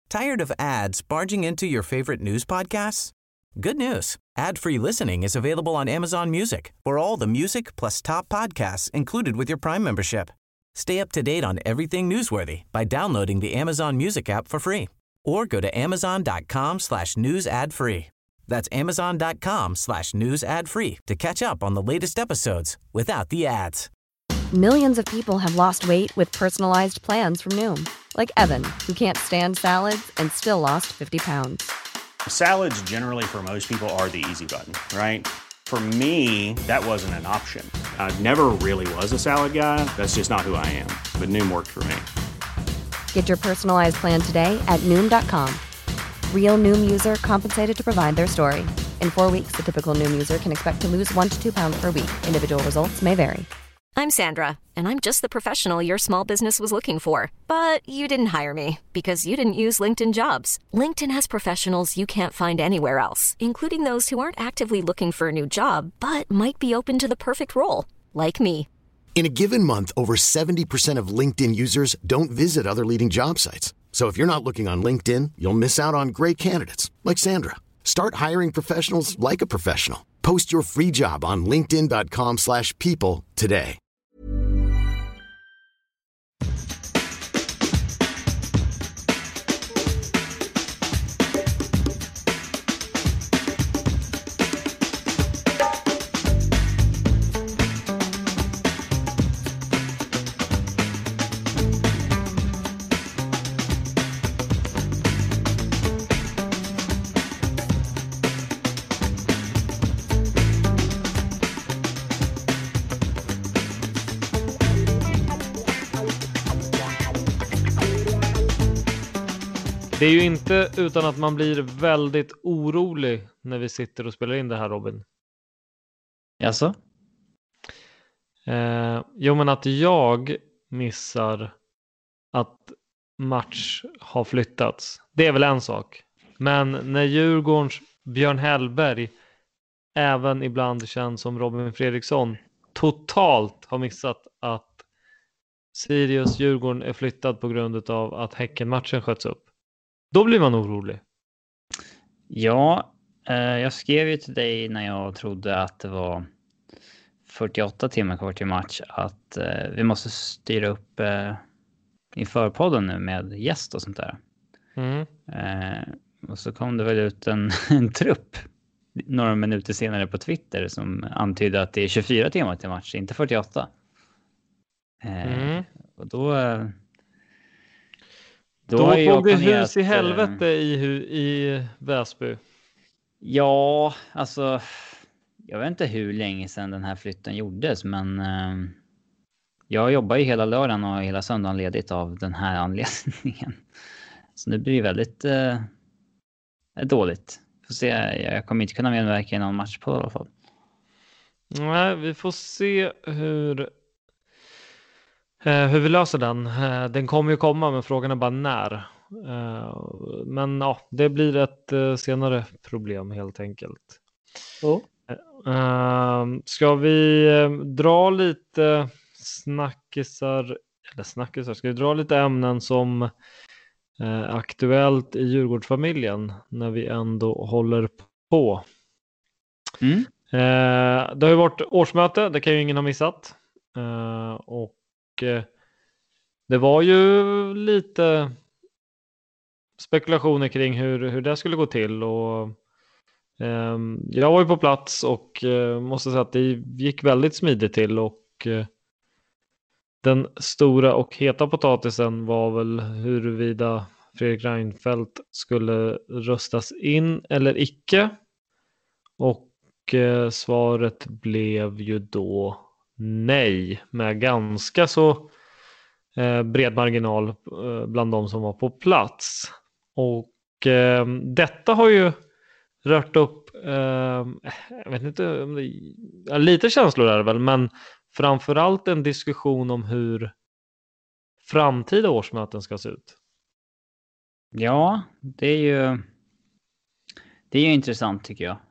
Tired of ads barging into your favorite news podcasts? Good news. Ad-free listening is available on Amazon Music for all the music plus top podcasts included with your Prime membership. Stay up to date on everything newsworthy by downloading the Amazon Music app for free or go to amazon.com/news ad free. That's amazon.com/news ad free to catch up on the latest episodes without the ads. Millions of people have lost weight with personalized plans from Noom. Like Evan, who can't stand salads and still lost 50 pounds. Salads generally for most people are the easy button, right? For me, that wasn't an option. I never really was a salad guy. That's just not who I am. But Noom worked for me. Get your personalized plan today at Noom.com. Real Noom user compensated to provide their story. In 4 weeks, the typical Noom user can expect to lose 1 to 2 pounds per week. Individual results may vary. I'm Sandra, and I'm just the professional your small business was looking for. But you didn't hire me because you didn't use LinkedIn Jobs. LinkedIn has professionals you can't find anywhere else, including those who aren't actively looking for a new job, but might be open to the perfect role, like me. In a given month, over 70% of LinkedIn users don't visit other leading job sites. So if you're not looking on LinkedIn, you'll miss out on great candidates, like Sandra. Start hiring professionals like a professional. Post your free job on linkedin.com/people today. Det är ju inte utan att man blir väldigt orolig när vi sitter och spelar in det här, Robin. Jaså? Jo, men att jag missar att match har flyttats. Det är väl en sak. Men när Djurgårdens Björn Hellberg även ibland känns som Robin Fredriksson totalt har missat att Sirius Djurgården är flyttad på grund av att Häcken-matchen sköts upp. Då blir man orolig. Ja, jag skrev ju till dig när jag trodde att det var 48 timmar kvar till match att vi måste styra upp inför podden nu med gäst och sånt där. Och så kom det väl ut en trupp några minuter senare på Twitter som antydde att det är 24 timmar till match, inte 48. Och då tog det hus i helvete i Väsby. Ja, alltså jag vet inte hur länge sedan den här flytten gjordes, men jag jobbar ju hela lördagen och hela söndagen ledigt av den här anledningen. Så nu blir det väldigt dåligt. Får se, jag kommer inte kunna medverka i någon match på i alla fall. Nej, vi får se hur vi löser den. Den kommer ju komma, men frågan är bara när. Men ja, det blir ett senare problem helt enkelt. Ska vi dra lite snackisar? Ska vi dra lite ämnen som aktuellt i Djurgårdsfamiljen när vi ändå håller på? Det har ju varit årsmöte, det kan ju ingen ha missat. Och det var ju lite spekulationer kring hur det skulle gå till, och jag var ju på plats och måste säga att det gick väldigt smidigt till, och den stora och heta potatisen var väl huruvida Fredrik Reinfeldt skulle röstas in eller icke, och svaret blev ju då nej med ganska så bred marginal bland de som var på plats. Och detta har ju rört upp jag vet inte om det, lite känslor är det väl, men framförallt en diskussion om hur framtida årsmöten ska se ut. Ja, det är ju intressant tycker jag.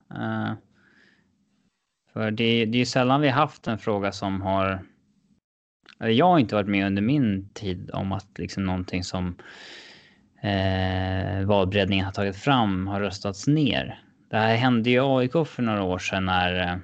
För det är ju sällan vi har haft en fråga som har... Jag har inte varit med under min tid om att liksom någonting som valberedningen har tagit fram har röstats ner. Det här hände ju AIK för några år sedan när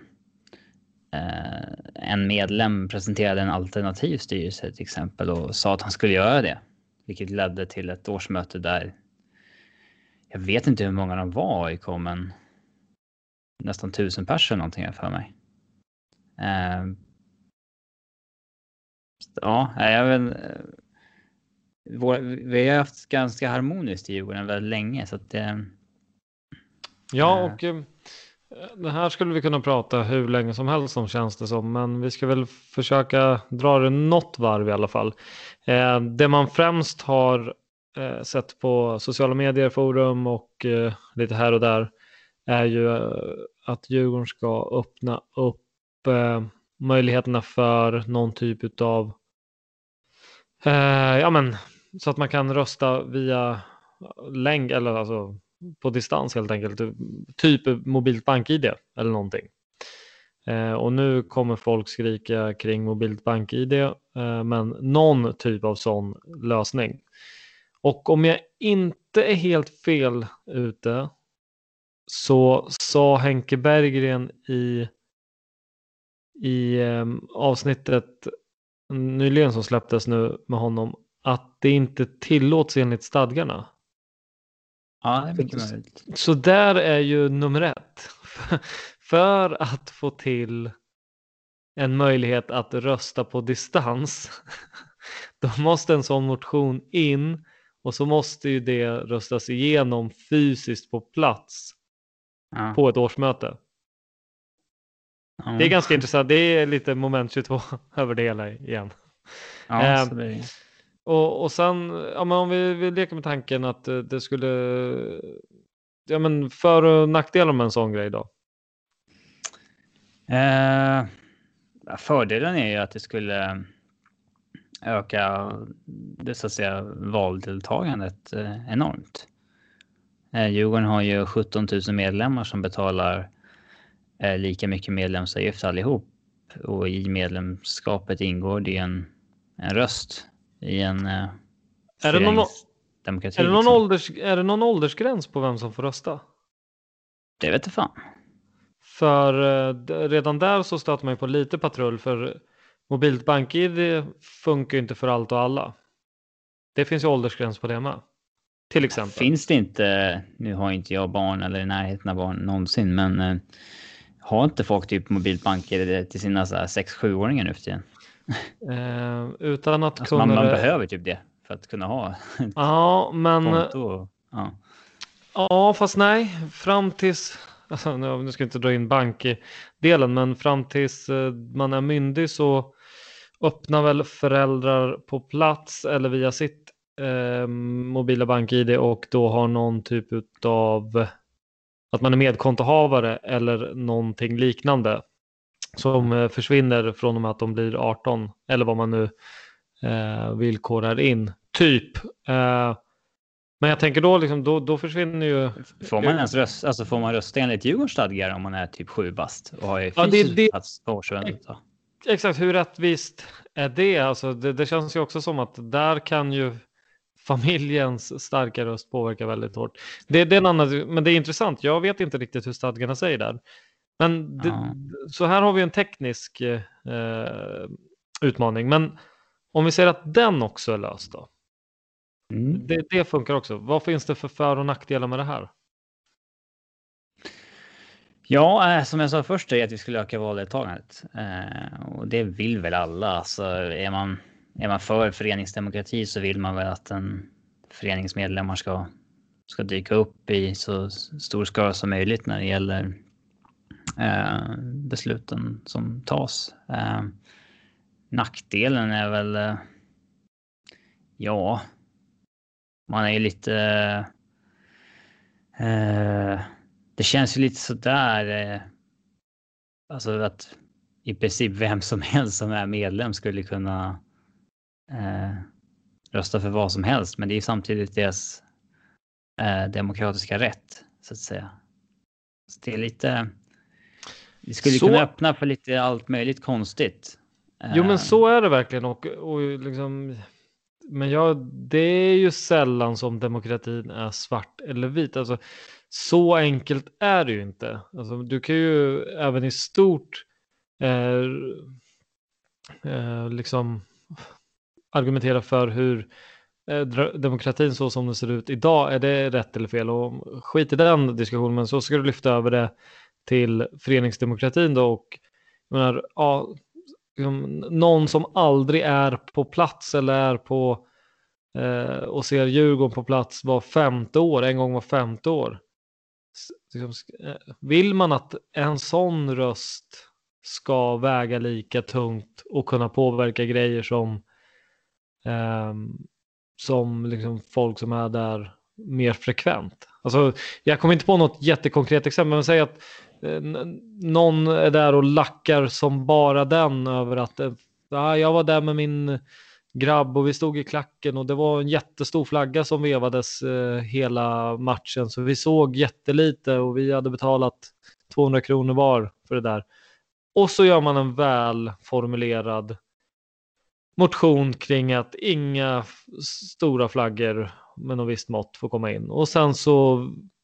en medlem presenterade en alternativ styrelse till exempel och sa att han skulle göra det. Vilket ledde till ett årsmöte där jag vet inte hur många de var AIK, men nästan 1000 personer någonting för mig. Ja, jag vet. Vi har haft ganska harmoniskt i Djurgården väldigt länge, så att ja, och det här skulle vi kunna prata hur länge som helst om, känns det som, men vi ska väl försöka dra det något varv i alla fall. Det man främst har sett på sociala medier, forum och lite här och där är ju att Djurgården ska öppna upp möjligheterna för någon typ av så att man kan rösta via länk eller alltså på distans helt enkelt, typ mobilt bank-ID eller någonting. Och nu kommer folk skrika kring mobilt bank-ID, men någon typ av sån lösning. Och om jag inte är helt fel ute så sa Henke Berggren i avsnittet nyligen som släpptes nu med honom att det inte tillåts enligt stadgarna. ja, det är mycket möjligt. Så där är ju nummer 1. För att få till en möjlighet att rösta på distans, då måste en sån motion in och så måste ju det röstas igenom fysiskt på plats på ett årsmöte. Det är ganska intressant. Det är lite moment 22 över det hela igen. Ja, så blir det. Och sen, men om vi leker med tanken att det skulle, för- och nackdelar med en sån grej då? Fördelen är ju att det skulle öka det, så att säga, valdeltagandet enormt. Djurgården har ju 17 000 medlemmar som betalar lika mycket medlemsavgift allihop. Och i medlemskapet ingår det en röst i en föreningsdemokrati. Är det någon åldersgräns på vem som får rösta? Det vet jag fan. För redan där så stöter man ju på lite patrull, för mobilt bank-ID funkar ju inte för allt och alla. Det finns ju åldersgräns på det med. Till exempel. Finns det inte, nu har inte jag barn eller i närheten av barn någonsin, men har inte folk typ mobilt bank-ID till sina 6-7-åringar nu för tiden? Utan att alltså kunna... man behöver typ det för att kunna ha ja, men... konto. Ja, fast nej. Fram tills... Alltså, nu ska jag inte dra in bankdelen, men fram tills man är myndig så öppnar väl föräldrar på plats eller via sitt mobila bank-ID och då har någon typ av att man är medkontohavare eller någonting liknande som försvinner från och med att de blir 18 eller vad man nu villkorar in. Typ. Men jag tänker då liksom, då försvinner ju... Får man ens rösta, alltså får man rösta enligt Djurgårdens stadgar om man är typ 7 bast och har ju fysiskt plats på årsvändet då? Exakt, hur rättvist är det? Alltså det känns ju också som att där kan ju familjens starka röst påverka väldigt hårt. Det är en annan, men det är intressant. Jag vet inte riktigt hur stadgarna säger där. Men så här har vi en teknisk utmaning. Men om vi säger att den också är löst då? Det funkar också. Vad finns det för- och nackdelar med det här? Ja, som jag sa först är att vi skulle öka valdeltagandet. Och det vill väl alla. Alltså, är man för föreningsdemokrati så vill man väl att en föreningsmedlemmar ska dyka upp i så stor skala som möjligt när det gäller besluten som tas. Nackdelen är väl man är ju lite det känns ju lite sådär alltså att i princip vem som helst som är medlem skulle kunna rösta för vad som helst, men det är samtidigt deras demokratiska rätt så att säga. Så det är lite, det skulle kunna öppna för lite allt möjligt konstigt. Jo, men så är det verkligen och liksom Men det är ju sällan som demokratin är svart eller vit. Alltså, så enkelt är det ju inte. Alltså, du kan ju även i stort liksom argumentera för hur demokratin så som den ser ut idag, är det rätt eller fel? Och skit i den diskussionen, men så ska du lyfta över det till föreningsdemokratin då. Och jag menar, någon som aldrig är på plats eller är på och ser Djurgården på plats en gång var femte år. Vill man att en sån röst ska väga lika tungt och kunna påverka grejer som liksom folk som är där mer frekvent? Alltså, jag kommer inte på något jättekonkret exempel, men säg att någon är där och lackar som bara den över att jag var där med min grabb och vi stod i klacken och det var en jättestor flagga som vevades hela matchen, så vi såg jättelite och vi hade betalat 200 kronor var för det där. Och så gör man en välformulerad motion kring att inga stora flaggor med något visst mått får komma in. Och sen så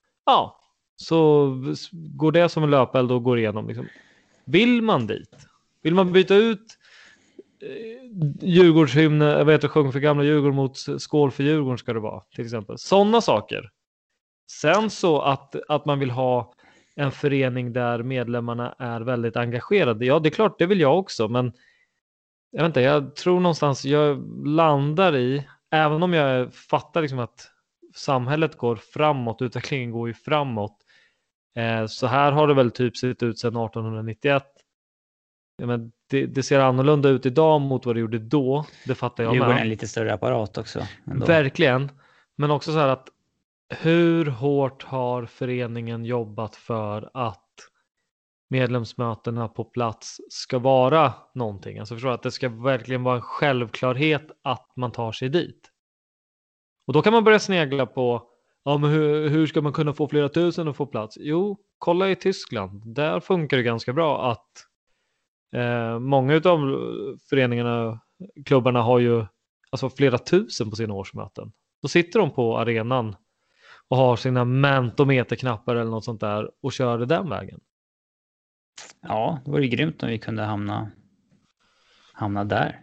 går det som en löpeld och går igenom. Liksom. Vill man dit? Vill man byta ut Djurgårdshymnen, sjung för gamla Djurgården mot skål för Djurgården ska det vara, till exempel. Sådana saker. Sen så att man vill ha en förening där medlemmarna är väldigt engagerade. Ja, det är klart, det vill jag också, men jag tror någonstans jag landar i, även om jag fattar liksom att samhället går framåt, utvecklingen går ju framåt. Så här har det väl typ sett ut sedan 1891. Men det ser annorlunda ut idag mot vad det gjorde då. Det fattar jag med. Det är en lite större apparat också. Ändå. Verkligen. Men också så här att hur hårt har föreningen jobbat för att medlemsmötena på plats ska vara någonting? Alltså förstår att det ska verkligen vara en självklarhet att man tar sig dit. Och då kan man börja snegla på men hur ska man kunna få flera tusen att få plats? Jo, kolla i Tyskland. Där funkar det ganska bra att många av föreningarna, klubbarna har ju alltså flera tusen på sina årsmöten. Då sitter de på arenan och har sina mentometerknappar eller något sånt där och kör det den vägen. Ja, det vore grymt om vi kunde hamna där.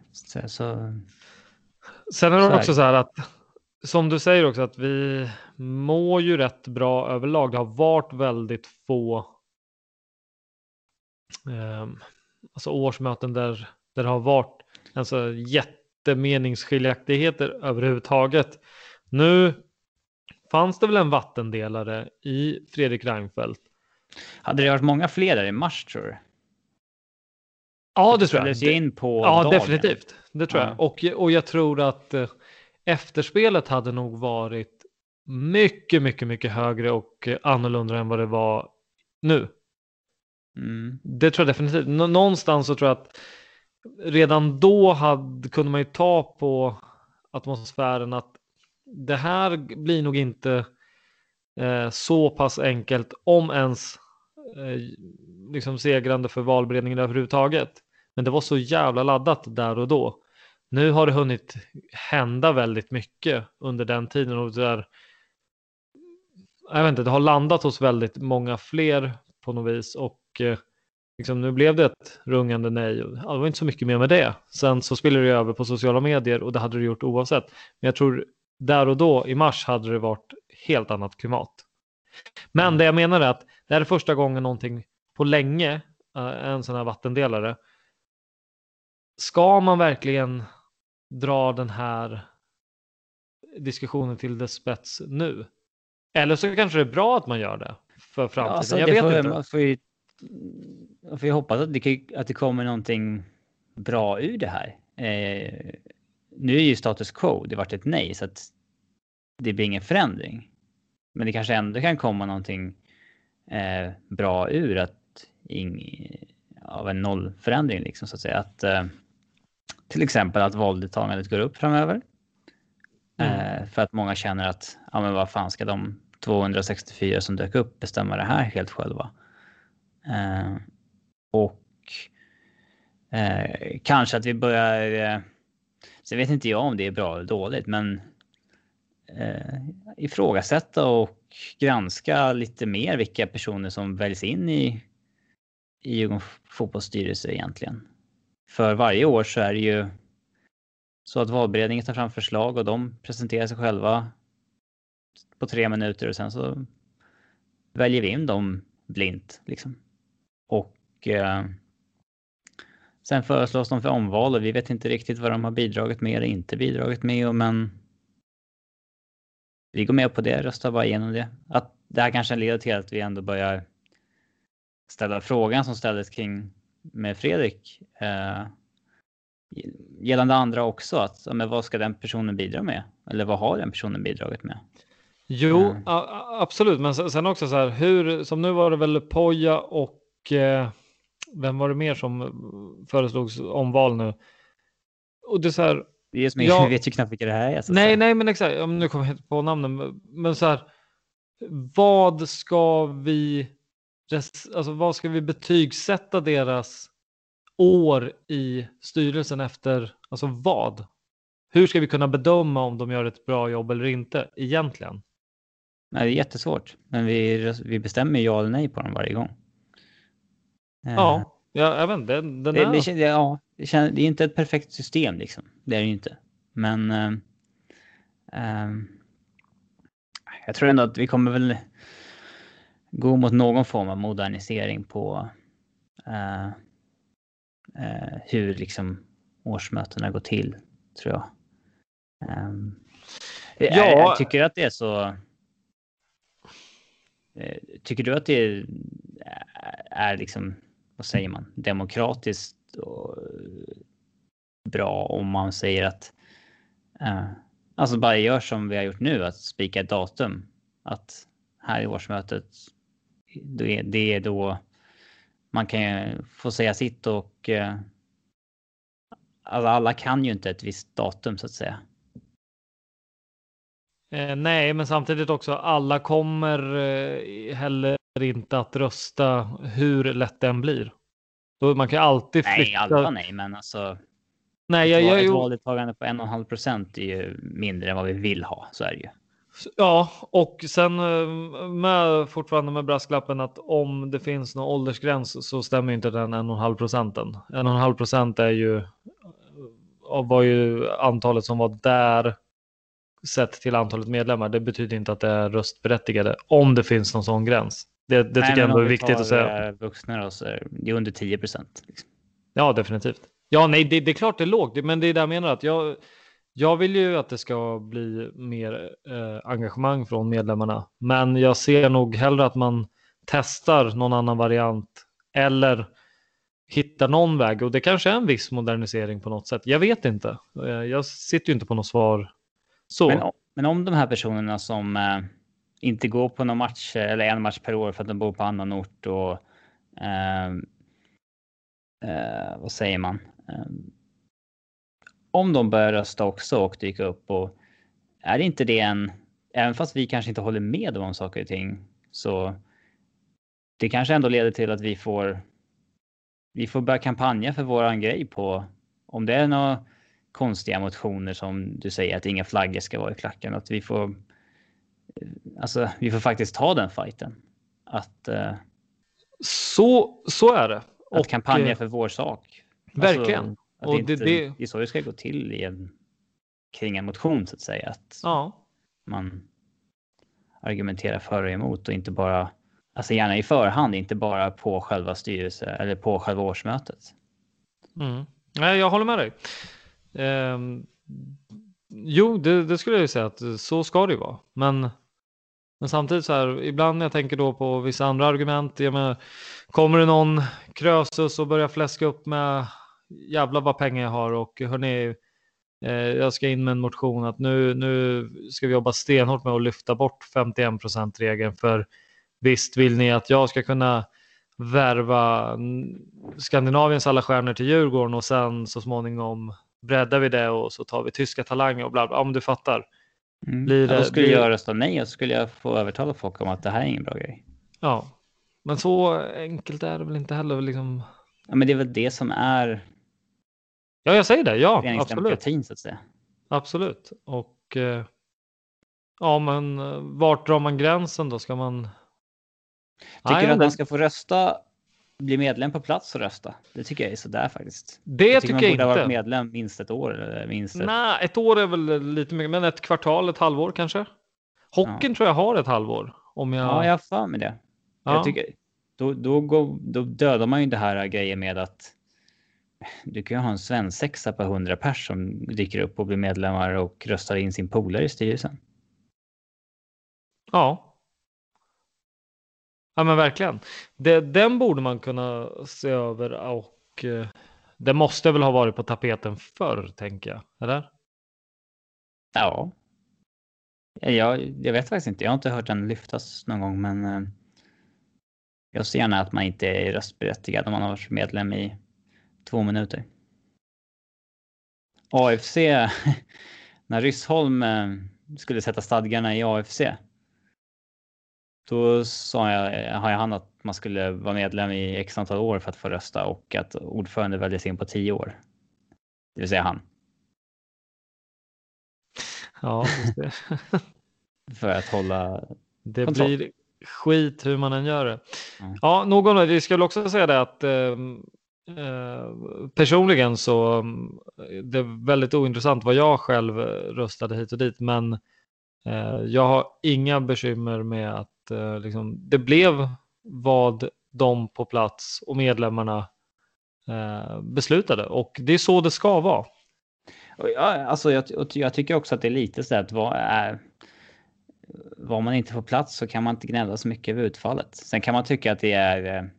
Sen är det också så här att, som du säger också, att vi mår ju rätt bra överlag. Det har varit väldigt få alltså årsmöten där det har varit alltså jättemeningsskiljaktigheter överhuvudtaget. Nu fanns det väl en vattendelare i Fredrik Reinfeldt. Hade det varit många fler där i mars, tror du? Ja, det tror jag. In på dagen. Definitivt. Det tror jag. Och jag tror att efterspelet hade nog varit mycket, mycket, mycket högre och annorlunda än vad det var nu. Det tror jag definitivt. Någonstans så tror jag att redan då kunde man ju ta på atmosfären att det här blir nog inte så pass enkelt, om ens liksom segrande för valberedningen överhuvudtaget. Men det var så jävla laddat där och då. Nu har det hunnit hända väldigt mycket under den tiden och det har landat hos väldigt många fler på något vis, och liksom, nu blev det ett rungande nej. Det var inte så mycket mer med det. Sen så spelade det över på sociala medier och det hade det gjort oavsett. Men jag tror där och då i mars hade det varit helt annat klimat. Men det jag menar är att det här är första gången någonting på länge, en sån här vattendelare. Ska man verkligen dra den här diskussionen till dess spets nu? Eller så kanske det är bra att man gör det för framtiden. Alltså, jag vet inte. Man får ju hoppas att det kommer någonting bra ur det här. Nu är ju status quo, det har varit ett nej, så att det blir ingen förändring. Men det kanske ändå kan komma någonting bra ur av en nollförändring, liksom, så att säga. Att, till exempel att valdeltagandet går upp framöver. För att många känner att men vad fan ska de 264 som dök upp bestämma det här helt själva. Och kanske att vi börjar Så vet inte jag om det är bra eller dåligt, men ifrågasätta och granska lite mer vilka personer som väljs in i Djurgårdens fotbollsstyrelse egentligen. För varje år så är det ju så att valberedningen tar fram förslag och de presenterar sig själva på 3 minuter och sen så väljer vi in dem blint liksom. Och sen föreslås de för omval och vi vet inte riktigt vad de har bidragit med eller inte bidragit med, men vi går med på det, röstar bara igenom det. Att det här kanske leder till att vi ändå börjar ställa frågan som ställdes kring med Fredrik gällande andra också, att men vad ska den personen bidra med? Eller vad har den personen bidragit med? Jo, absolut. Men sen också så här, hur, som nu var det väl Poja och vem var det mer som föreslogs omval nu? Och det är så här, det är som jag vet ju knappt vilka det här är. Nej, men exakt. Nu kommer jag inte på namnen. Men så här, vad ska vi betygsätta deras år i styrelsen efter, alltså vad? Hur ska vi kunna bedöma om de gör ett bra jobb eller inte egentligen? Nej, det är jättesvårt. Men vi bestämmer ja eller nej på dem varje gång. Ja, jag vet inte. Det är inte ett perfekt system liksom. Det är det ju inte. Men jag tror ändå att vi kommer väl gå mot någon form av modernisering på hur liksom årsmötena går till, tror jag. Jag tycker att det är så. Tycker du att det är liksom, vad säger man, demokratiskt och bra om man säger att alltså bara gör som vi har gjort nu, att spika ett datum, att här i årsmötet det är då man kan få säga sitt och alla kan ju inte ett visst datum så att säga. Nej, men samtidigt också alla kommer heller inte att rösta hur lätt den blir. Då man kan alltid flytta. Nej, men alltså ett valdeltagande på 1,5% är ju mindre än vad vi vill ha, så är det ju. Ja, och sen fortfarande med brasklappen att om det finns någon åldersgräns så stämmer inte den 1,5%. 1,5% är ju var ju antalet som var där sett till antalet medlemmar. Det betyder inte att det är röstberättigade om det finns någon sån gräns. Det tycker jag ändå är viktigt att säga. Vuxna då, så det är under 10%. Liksom. Ja, definitivt. Ja, nej, det är klart det är lågt. Men det är där jag menar att jag vill ju att det ska bli mer engagemang från medlemmarna. Men jag ser nog hellre att man testar någon annan variant eller hittar någon väg. Och det kanske är en viss modernisering på något sätt. Jag vet inte. Jag sitter ju inte på något svar. Så. Men om de här personerna som inte går på någon match eller en match per år för att de bor på annan ort och vad säger man? Om de börjar rösta också och dyka upp, och är det inte det även fast vi kanske inte håller med om saker och ting, så det kanske ändå leder till att vi får börja kampanja för våran grej på, om det är några konstiga motioner som du säger att inga flaggor ska vara i klacken, att vi får faktiskt ta den fighten. Att så är det. Att kampanja för vår sak. Verkligen. Och det är så det ska gå till kring en motion, så att säga. Att man argumenterar för och emot och inte bara, alltså gärna i förhand, inte bara på själva styrelse eller på själva årsmötet. Nej, jag håller med dig. Jo, det skulle jag ju säga att så ska det ju vara. Men samtidigt så här, ibland när jag tänker då på vissa andra argument, kommer det någon krösus och börjar fläska upp med jävla vad pengar jag har, och hörni, jag ska in med en motion att nu ska vi jobba stenhårt med att lyfta bort 51%-regeln, för visst vill ni att jag ska kunna värva Skandinaviens alla stjärnor till Djurgården och sen så småningom breddar vi det och så tar vi tyska talanger och bla bla. Om du fattar. Då skulle jag rösta nej och så skulle jag få övertala folk om att det här är ingen bra grej. Ja, men så enkelt är det väl inte heller liksom. Ja, men det är väl det som är. Ja, jag säger det. Ja, absolut. Föreningsdemokratin så att säga. Absolut. Och ja, men vart drar man gränsen då? Ska man... Tycker du att man ska få rösta, bli medlem på plats och rösta? Det tycker jag är sådär faktiskt. Det tycker jag inte. Man borde ha varit medlem minst ett år. Eller Nej, ett år är väl lite mycket, men ett kvartal, ett halvår kanske. Hockeyn tror jag har ett halvår. Ja, jag har för mig det. Ja. Jag tycker, då dödar man ju det här grejen med att du kan ju ha en svensexa på 100 pers som dyker upp och blir medlemmar och röstar in sin polare i styrelsen. Ja. Ja, men verkligen. Den borde man kunna se över, och det måste väl ha varit på tapeten förr, tänker jag. Eller? Ja. Jag vet faktiskt inte. Jag har inte hört den lyftas någon gång, men jag ser gärna att man inte är röstberättigad om man har varit medlem i 2 minuter. AFC, när Ryssholm skulle sätta stadgarna i AFC, då har han att man skulle vara medlem i x antal år för att få rösta, och att ordförande väljs in på 10 år. Det vill säga han. Ja, just det. För att hålla det kontroll. Blir skit hur man än gör det. Ja, vi skulle också säga det att personligen så det är väldigt ointressant vad jag själv röstade hit och dit, men jag har inga bekymmer med att liksom, det blev vad de på plats och medlemmarna beslutade, och det är så det ska vara. Ja, alltså jag tycker också att det är lite så att var man inte får plats så kan man inte gnälla så mycket över utfallet. Sen kan man tycka att det är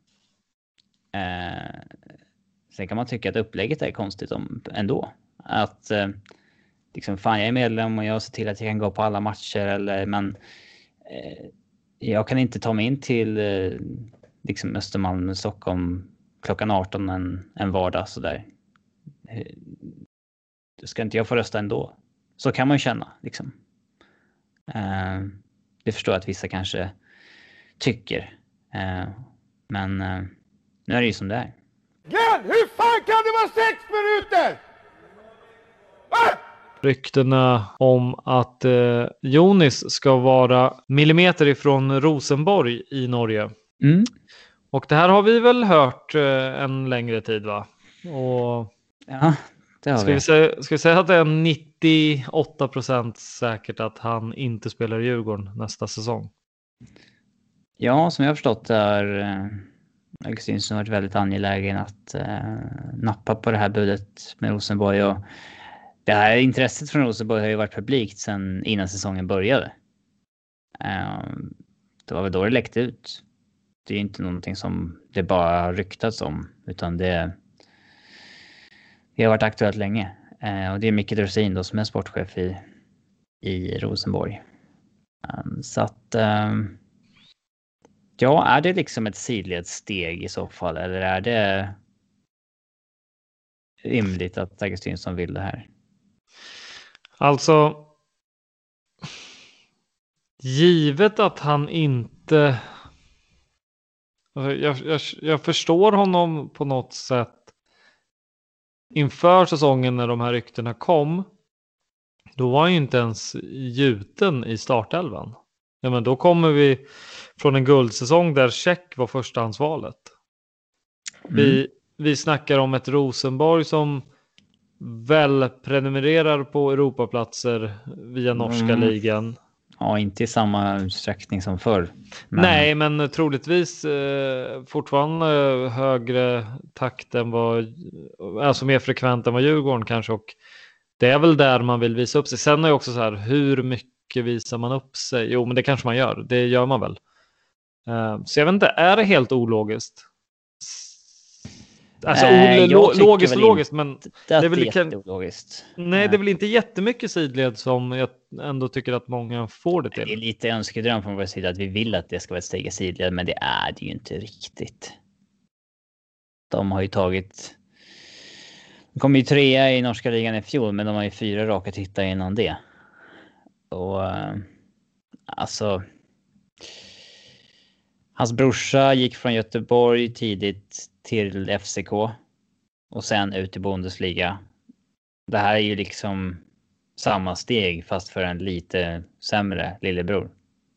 sen kan man tycka att upplägget är konstigt ändå. Att liksom, fan, jag är medlem och jag ser till att jag kan gå på alla matcher, men jag kan inte ta mig in till liksom Östermalm, Stockholm klockan 18 en vardag sådär. Ska inte jag få rösta ändå? Så kan man ju känna liksom. Det förstår jag att vissa kanske tycker. Men nu är det ju som det är. Glenn, hur fan kan det vara 6 minuter? Ryktena om att Jonis ska vara millimeter ifrån Rosenborg i Norge. Mm. Och det här har vi väl hört en längre tid, va? Och ja, det har ska vi säga att det är 98% säkert att han inte spelar i Djurgården nästa säsong? Ja, som jag har förstått det är Augustinsson har varit väldigt angelägen att nappa på det här budet med Rosenborg, och det här intresset från Rosenborg har ju varit publikt sedan innan säsongen började. Det var väl då det läckte ut. Det är inte någonting som det bara har ryktats om, utan det har varit aktuellt länge. Och det är Micke Dorsin då som är sportchef i Rosenborg. Så att ja, är det liksom ett sidledssteg i så fall, eller är det rimligt att Augustinsson vill det här? Alltså, givet att han inte... Jag förstår honom på något sätt. Inför säsongen när de här ryktena kom, då var han ju inte ens gjuten i startelvan. Ja, men då kommer vi från en guldsäsong där Check var förstahandsvalet. Vi snackar om ett Rosenborg som väl prenumererar på Europaplatser via norska ligan. Ja, inte i samma utsträckning som förr. Nej, men troligtvis fortfarande högre takt än alltså mer frekvent än vad Djurgården kanske, och det är väl där man vill visa upp sig. Sen är det också så här, hur mycket visar man upp sig? Jo, men det kanske man gör. Det gör man väl. Så jag vet inte, är det helt ologiskt? Alltså logiskt, men det är väl jätteologiskt. Nej, det är väl inte jättemycket sidled som jag ändå tycker att många får det till. Det är lite önskedröm från vår sida att vi vill att det ska vara ett steg i sidled, men det är det ju inte riktigt. De har ju tagit... De kom ju 3 i norska ligan i fjol, men de har ju 4 raka titlar innan det. Och alltså... Hans brorsa gick från Göteborg tidigt till FCK och sen ut i Bundesliga Det här är ju liksom samma steg fast för en lite sämre lillebror.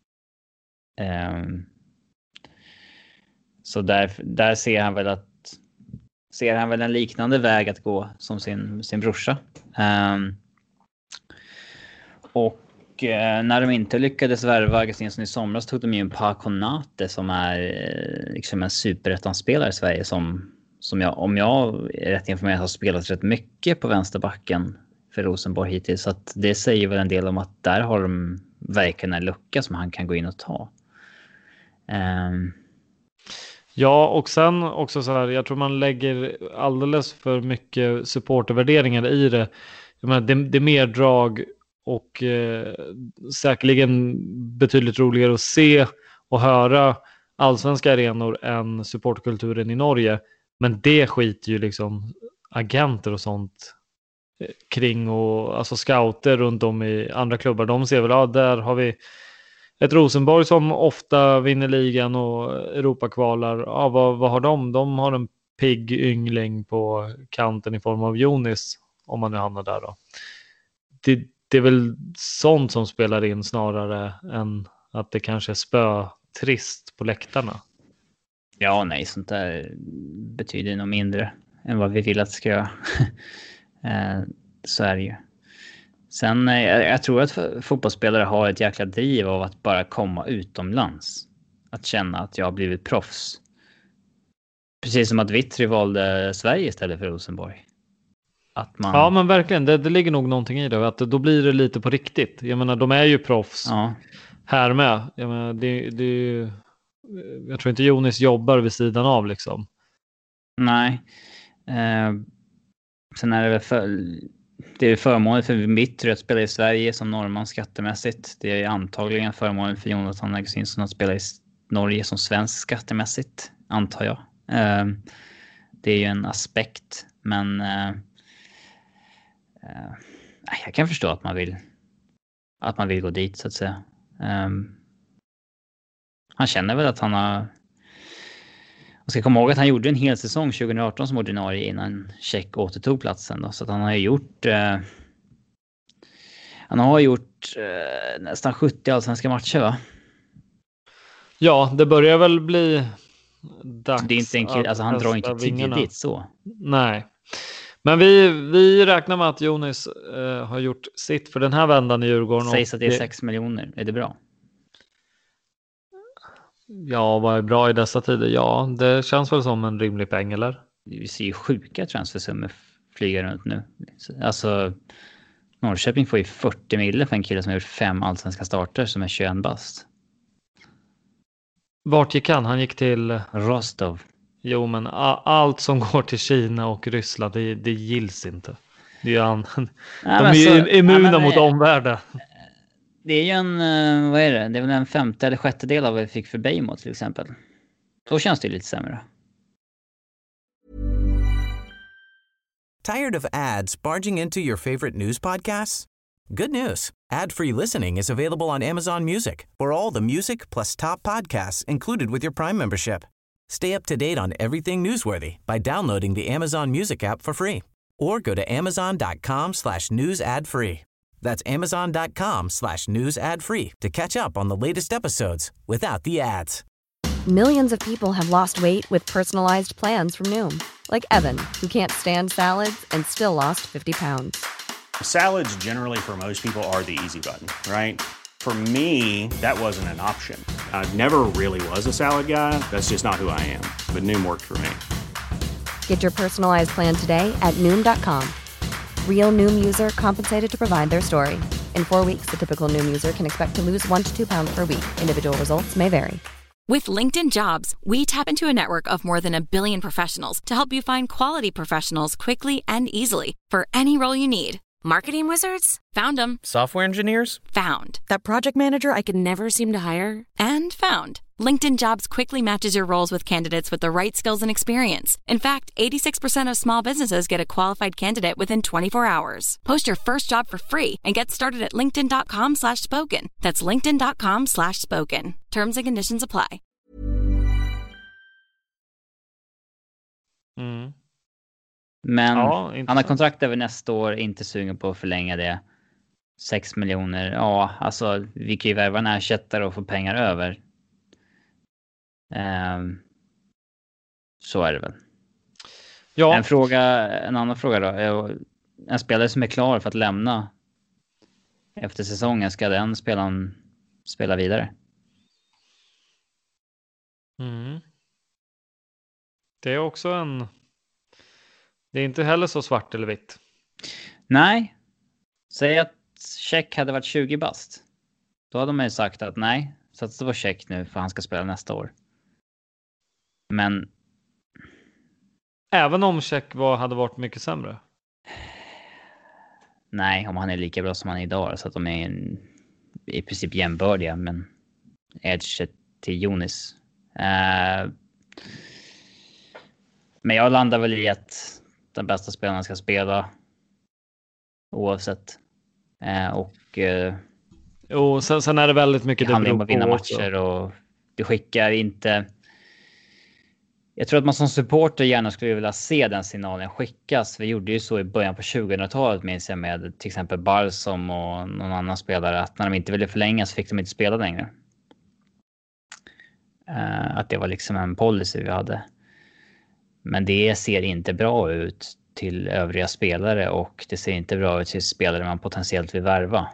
Så där ser han väl en liknande väg att gå som sin brorsa. Och när de inte lyckades värva Augustinsson i somras tog de ju en Paconate som är liksom en superettanspelare i Sverige som om jag är rätt informerad har spelat rätt mycket på vänsterbacken för Rosenborg hittills. Så att det säger väl en del om att där har de verkligen en lucka som han kan gå in och ta. Ja, och sen också så här, jag tror man lägger alldeles för mycket supportervärderingar i det. Jag menar, det är mer drag och säkerligen betydligt roligare att se och höra allsvenska arenor än supportkulturen i Norge. Men det skiter ju liksom agenter och sånt kring, och alltså scouter runt om i andra klubbar. De ser väl, där har vi ett Rosenborg som ofta vinner ligan och Europakvalar. Ja, vad har de? De har en pigg yngling på kanten i form av Jonis, om man nu hamnar där då. Det är väl sånt som spelar in snarare än att det kanske är spötrist på läktarna. Ja, nej, sånt där betyder nog mindre än vad vi vill att det ska göra. Så är det ju. Sen, jag tror att fotbollsspelare har ett jäkla driv av att bara komma utomlands. Att känna att jag har blivit proffs. Precis som att Vittry valde Sverige istället för Rosenborg. Ja, men verkligen. Det ligger nog någonting i det. Att då blir det lite på riktigt. Jag menar, de är ju proffs här med. Jag menar, det är ju... Jag tror inte Jonis jobbar vid sidan av liksom. Nej. Sen är det väl det är förmånen för Vittry att spela i Sverige som norrman skattemässigt. Det är antagligen förmånen för Jonathan Augustinsson att spela i Norge som svensk skattemässigt, antar jag. Det är ju en aspekt, men jag kan förstå att man vill gå dit så att säga. Han känner väl att han har... Man ska komma ihåg att han gjorde en hel säsong 2018 som ordinarie innan Tjeck återtog platsen då. Så att han har gjort nästan 70 allsvenska matcher, va? Ja, det börjar väl bli dags. Det är inte enkelt, alltså han drar inte tidigt så. Nej. Men vi räknar med att Jonis har gjort sitt för den här vändan i Djurgården. Sägs att det är 6 miljoner. Är det bra? Ja, vad är bra i dessa tider? Ja, det känns väl som en rimlig peng, eller? Vi ser ju sjuka transfersummor flyga runt nu. Alltså, Norrköping får ju 40 mille för en kille som har gjort 5 allsvenska starter som är 21 bast. Vart gick han? Han gick till... Rostov. Jo, men allt som går till Kina och Ryssland, det gills inte. Det är de är immuna mot omvärlden. Det är ju en, vad är det? Det är väl en 5:e eller 6:e del av vad vi fick för Beijmo till exempel. Då känns det lite sämre. Tired of ads barging into your favorite news podcasts? Good news. Ad-free listening is available on Amazon Music for all the music plus top podcasts included with your Prime membership. Stay up to date on everything newsworthy by downloading the Amazon Music app for free or go to amazon.com/news ad free. That's amazon.com/news ad free to catch up on the latest episodes without the ads. Millions of people have lost weight with personalized plans from Noom. Like Evan, who can't stand salads and still lost 50 pounds. Salads generally for most people are the easy button, right? For me, that wasn't an option. I never really was a salad guy. That's just not who I am. But Noom worked for me. Get your personalized plan today at Noom.com. Real Noom user compensated to provide their story. In 4 weeks, the typical Noom user can expect to lose 1 to 2 pounds per week. Individual results may vary. With LinkedIn Jobs, we tap into a network of more than 1 billion professionals to help you find quality professionals quickly and easily for any role you need. Marketing wizards? Found them. Software engineers? Found. That project manager I could never seem to hire? And found. LinkedIn Jobs quickly matches your roles with candidates with the right skills and experience. In fact, 86% of small businesses get a qualified candidate within 24 hours. Post your first job for free and get started at linkedin.com/spoken. That's linkedin.com/spoken. Terms and conditions apply. Men Ja, han har kontrakt över nästa år, inte sugen på att förlänga det. 6 miljoner. Ja, alltså vi kan ju värva en ersättare och få pengar över. Så är det väl. Ja. En annan fråga då. En spelare som är klar för att lämna efter säsongen, ska den spela vidare? Det är också det är inte heller så svart eller vitt. Nej. Säg att Check hade varit 20 bast. Då hade man ju sagt att nej, satsa på Check nu för han ska spela nästa år. Men även om Check hade varit mycket sämre. Nej, om han är lika bra som han är idag, så att de är i princip jämbördiga, men edge till Jonas. Men jag landar väl i att den bästa spelaren ska spela oavsett. Och sen är det väldigt mycket det handlar om att vinna matcher och det skickar inte. Jag tror att man som supporter gärna skulle vilja se den signalen skickas. Vi gjorde ju så i början på 2000-talet, minns jag, med till exempel Barsom och någon annan spelare, att när de inte ville förlänga så fick de inte spela längre. Att det var liksom en policy vi hade. Men det ser inte bra ut till övriga spelare och det ser inte bra ut till spelare man potentiellt vill värva.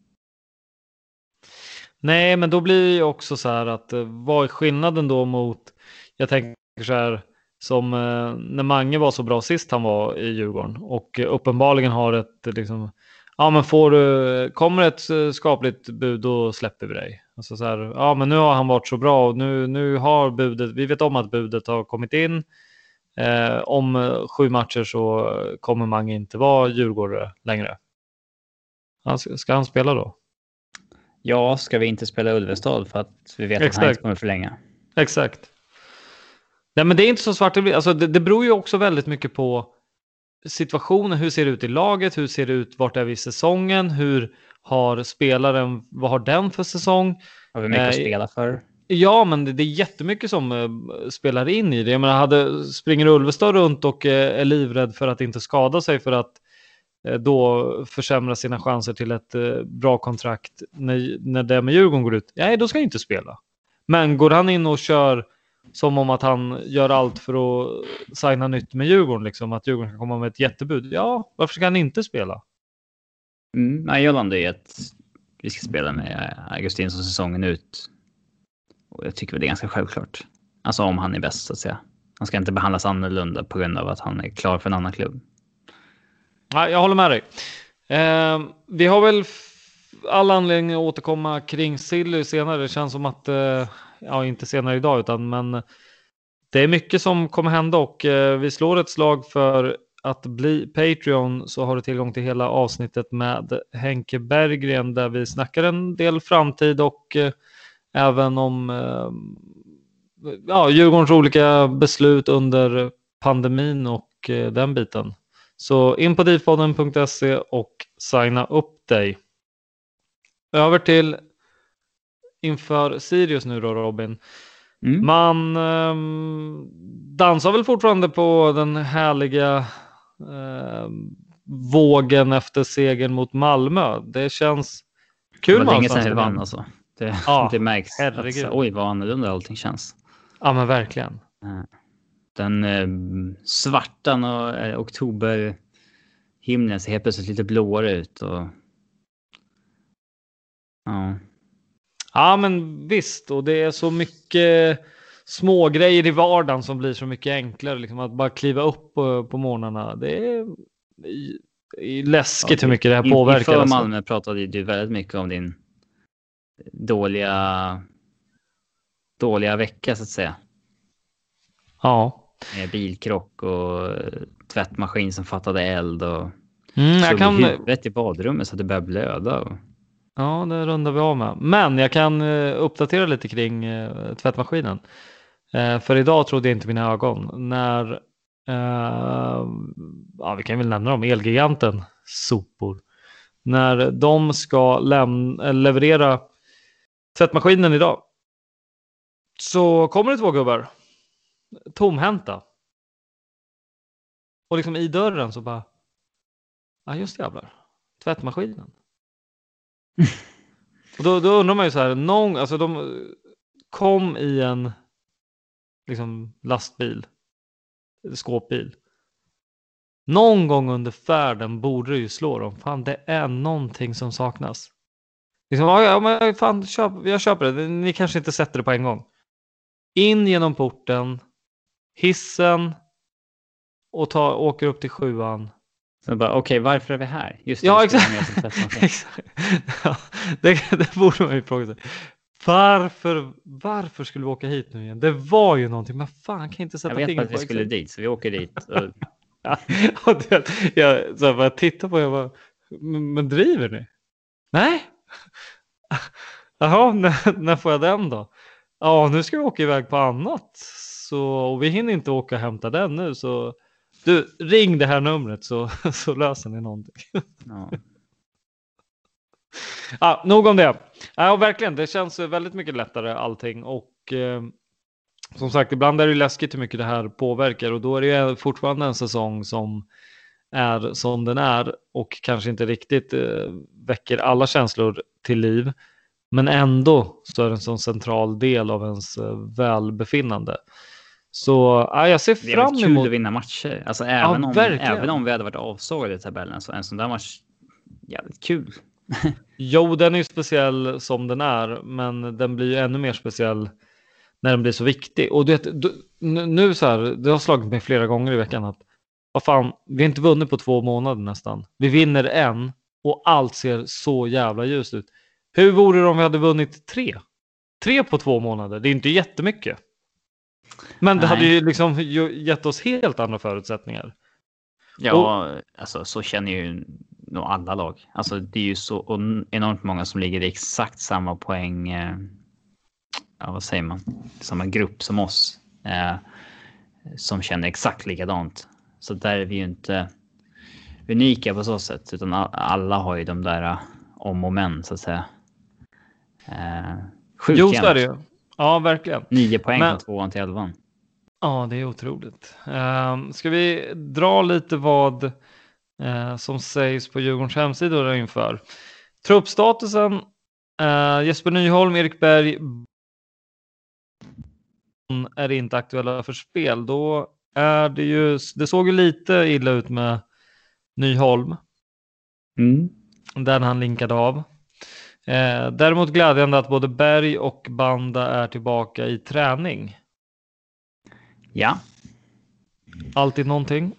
Nej, men då blir det ju också så här att vad är skillnaden då mot, jag tänker så här, som när Mange var så bra sist han var i Djurgården och uppenbarligen har ett liksom, ja men kommer ett skapligt bud, då släpper vi dig. Alltså så här, ja men nu har han varit så bra och nu har budet, vi vet om att budet har kommit in. Om 7 matcher så kommer Mange inte vara Djurgårdare längre. Ska han spela då? Ja, ska vi inte spela Ulvestad för att vi vet att han inte kommer förlänga. Exakt. Nej, men det är inte så svart. Alltså, det beror ju också väldigt mycket på situationen. Hur ser det ut i laget? Hur ser det ut? Vart är vi i säsongen? Hur har spelaren, vad har den för säsong? Har vi mycket att spela för? Ja, men det är jättemycket som spelar in i det. Jag menar, springer Ulvestad runt och är livrädd för att inte skada sig för att då försämra sina chanser till ett bra kontrakt när det med Djurgården går ut. Nej, då ska han inte spela. Men går han in och kör som om att han gör allt för att signa nytt med Djurgården, liksom, att Djurgården kan komma med ett jättebud. Ja, varför ska han inte spela? Nej, jag landar i att vi ska spela med Augustinsson säsongen ut. Och jag tycker det är ganska självklart. Alltså om han är bäst, så att säga. Han ska inte behandlas annorlunda på grund av att han är klar för en annan klubb. Ja, jag håller med dig. Vi har väl alla anledning att återkomma kring Silly senare. Det känns som att, ja inte senare idag men det är mycket som kommer hända och vi slår ett slag för att bli Patreon, så har du tillgång till hela avsnittet med Henke Berggren där vi snackar en del framtid och även om Djurgårdens olika beslut under pandemin och den biten. Så in på dipodden.se och signa upp dig. Över till inför Sirius nu då, Robin. Man dansar väl fortfarande på den härliga vågen efter segern mot Malmö. Det känns kul. Det var länge sedan vi vann alltså. Det märks herregud. Att, oj vad annorlunda allting känns. Ja men verkligen. Den svarta oktoberhimlen ser helt plötsligt lite blåare ut. Och ja men visst, och det är så mycket små grejer i vardagen som blir så mycket enklare. Liksom att bara kliva upp på morgnarna. Det är läskigt hur mycket det här påverkar. Inför Malmö pratade du väldigt mycket om din dåliga vecka så att säga. Ja. Med bilkrock och tvättmaskin som fattade eld och jag kan huvudet i badrummet så att det började blöda. Ja, det rundar vi av med. Men jag kan uppdatera lite kring tvättmaskinen. För idag trodde jag inte mina ögon. När, vi kan väl nämna dem, Elgiganten, sopor. När de ska leverera tvättmaskinen idag. Så kommer det 2 gubbar. Tomhänta. Och liksom i dörren så bara, ja just det, jävlar, tvättmaskinen. Och då undrar man ju så här, alltså de kom i en liksom lastbil, skåpbil. Någon gång under färden borde det ju slå dem. Fan, det är någonting som saknas. Liksom, ja, men fan, jag köper det. Ni kanske inte sätter det på en gång. In genom porten, hissen och åker upp till 7:an. Så bara, okej, varför är vi här? Just det, ja, exakt. Ja, det borde man ju fråga sig. Varför skulle vi åka hit nu igen? Det var ju någonting, men fan, kan inte sätta fingret på. Jag vet att vi skulle dit, så vi åker dit. Jag tittar på jag bara, men driver ni? Nej. Jaha, när får jag den då? Ja, nu ska vi åka iväg på annat. Så vi hinner inte åka och hämta den nu. Så du, ring det här numret så löser ni någonting. Ja. Ja, nog om det. Ja, verkligen, det känns väldigt mycket lättare allting. Och som sagt, ibland är det läskigt hur mycket det här påverkar. Och då är det ju fortfarande en säsong som är som den är. Och kanske inte riktigt väcker alla känslor till liv. Men ändå så är det en sån central del av ens välbefinnande. Så jag ser fram emot... Det är kul att vinna matcher. Alltså även om vi hade varit avsågade i tabellen, så en sån där match jävligt kul. Jo, den är ju speciell som den är, men den blir ju ännu mer speciell när den blir så viktig. Och nu så här, det har slagit mig flera gånger i veckan att vad fan, vi har inte vunnit på 2 månader nästan. Vi vinner en och allt ser så jävla ljust ut. Hur vore det om vi hade vunnit 3? 3 på 2 månader, det är inte jättemycket. Men det hade ju liksom gett oss helt andra förutsättningar. Ja, alltså så känner ju nog alla lag. Alltså det är ju så enormt många som ligger i exakt samma poäng. Ja, vad säger man? Samma grupp som oss. Som känner exakt likadant. Så där är vi ju inte unika på så sätt. Utan alla har ju de där om och men, så att säga. Sjukt jo, så är det ju. Ja, verkligen. 9 poäng från 2:an till 11:an. Ja, det är otroligt. Ska vi dra lite vad som sägs på Djurgårdens hemsida inför? Truppstatusen. Jesper Nyholm, Erik Berg är inte aktuella för spel. Då är det ju, det såg ju lite illa ut med Nyholm. Där han linkade av. Däremot glädjande att både Berg och Banda är tillbaka i träning. Ja. Alltid någonting.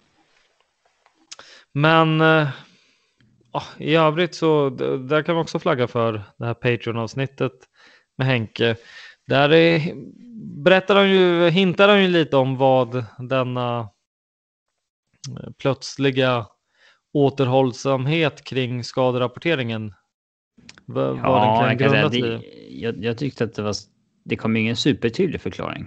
Men i övrigt så där kan man också flagga för det här Patreon-avsnittet med Henke. Där hintar han ju lite om vad denna plötsliga återhållsamhet kring skaderapporteringen vad den kan grundas i. Jag tyckte att det kom ingen supertydlig förklaring.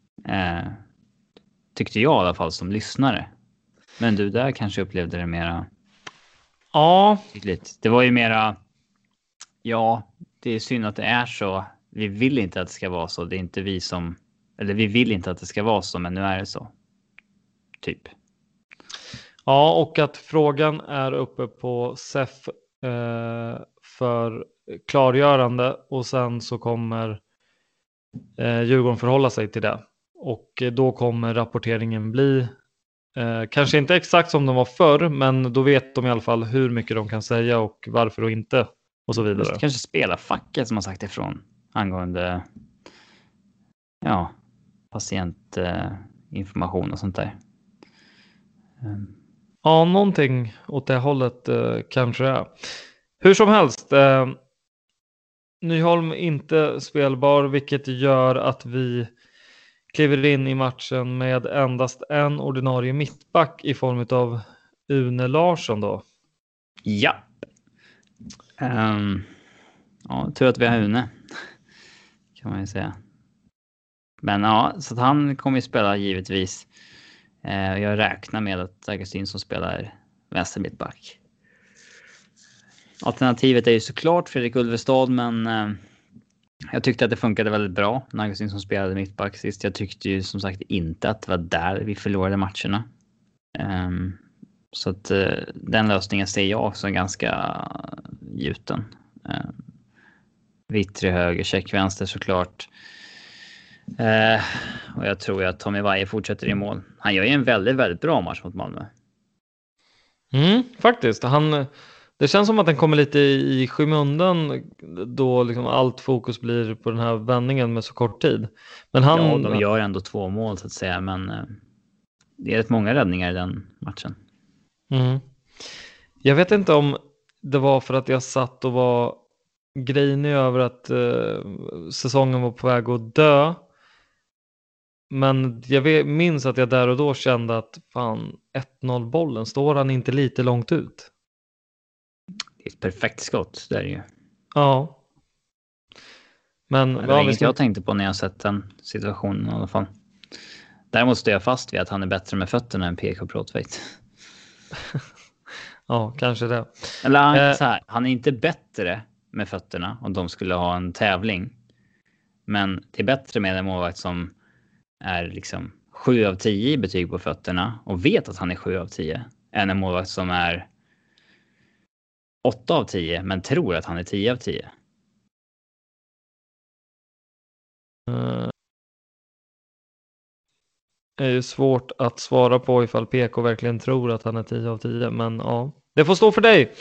Tyckte jag i alla fall som lyssnare. Men du där kanske upplevde det mera tydligt. Det var ju mera, ja, det är synd att det är så. Vi vill inte att det ska vara så. Det är inte vi som, eller vi vill inte att det ska vara så, men nu är det så. Typ. Ja, och att frågan är uppe på SEF för klargörande och sen så kommer Djurgården förhålla sig till det. Och då kommer rapporteringen bli kanske inte exakt som de var förr, men då vet de i alla fall hur mycket de kan säga och varför och inte och så vidare. Kanske spela facket som har sagt ifrån angående patientinformation och sånt där. Ja, någonting åt det hållet kanske är. Hur som helst, Nyholm inte spelbar, vilket gör att vi kliver in i matchen med endast en ordinarie mittback i form av Une Larsson då. Ja. Tur att vi har Une, kan man ju säga. Men ja, så att han kommer ju spela givetvis. Jag räknar med att Augustinsson spelar vänster mittback. Alternativet är ju såklart Fredrik Ulvestad, men jag tyckte att det funkade väldigt bra när Augustinsson spelade mittback sist. Jag tyckte ju som sagt inte att det var där vi förlorade matcherna. Så att den lösningen ser jag också ganska gjuten. Vittry höger, check vänster såklart. Och jag tror att Tommy Vaihe fortsätter i mål. Han gör ju en väldigt, väldigt bra match mot Malmö. Faktiskt. Det känns som att den kommer lite i skymundan då liksom allt fokus blir på den här vändningen med så kort tid. Men de gör ändå 2 mål så att säga, men det är rätt många räddningar i den matchen. Jag vet inte om det var för att jag satt och var grinig över att säsongen var på väg att dö. Men jag minns att jag där och då kände att fan, 1-0 bollen, står han inte lite långt ut? Det är ett perfekt skott, det är det ju. Ja. Men det var inget jag tänkte på när jag sett den situationen i alla fall. Däremot står jag fast vid att han är bättre med fötterna än PK Braithwaite. Ja, kanske det. Eller så här, han är inte bättre med fötterna om de skulle ha en tävling. Men det är bättre med en målvakt som är liksom 7 av 10 i betyg på fötterna och vet att han är 7 av 10 än en målvakt som är 8 av 10 men tror att han är 10 av 10. Det är ju svårt att svara på ifall PK verkligen tror att han är 10 av 10, men ja, det får stå för dig.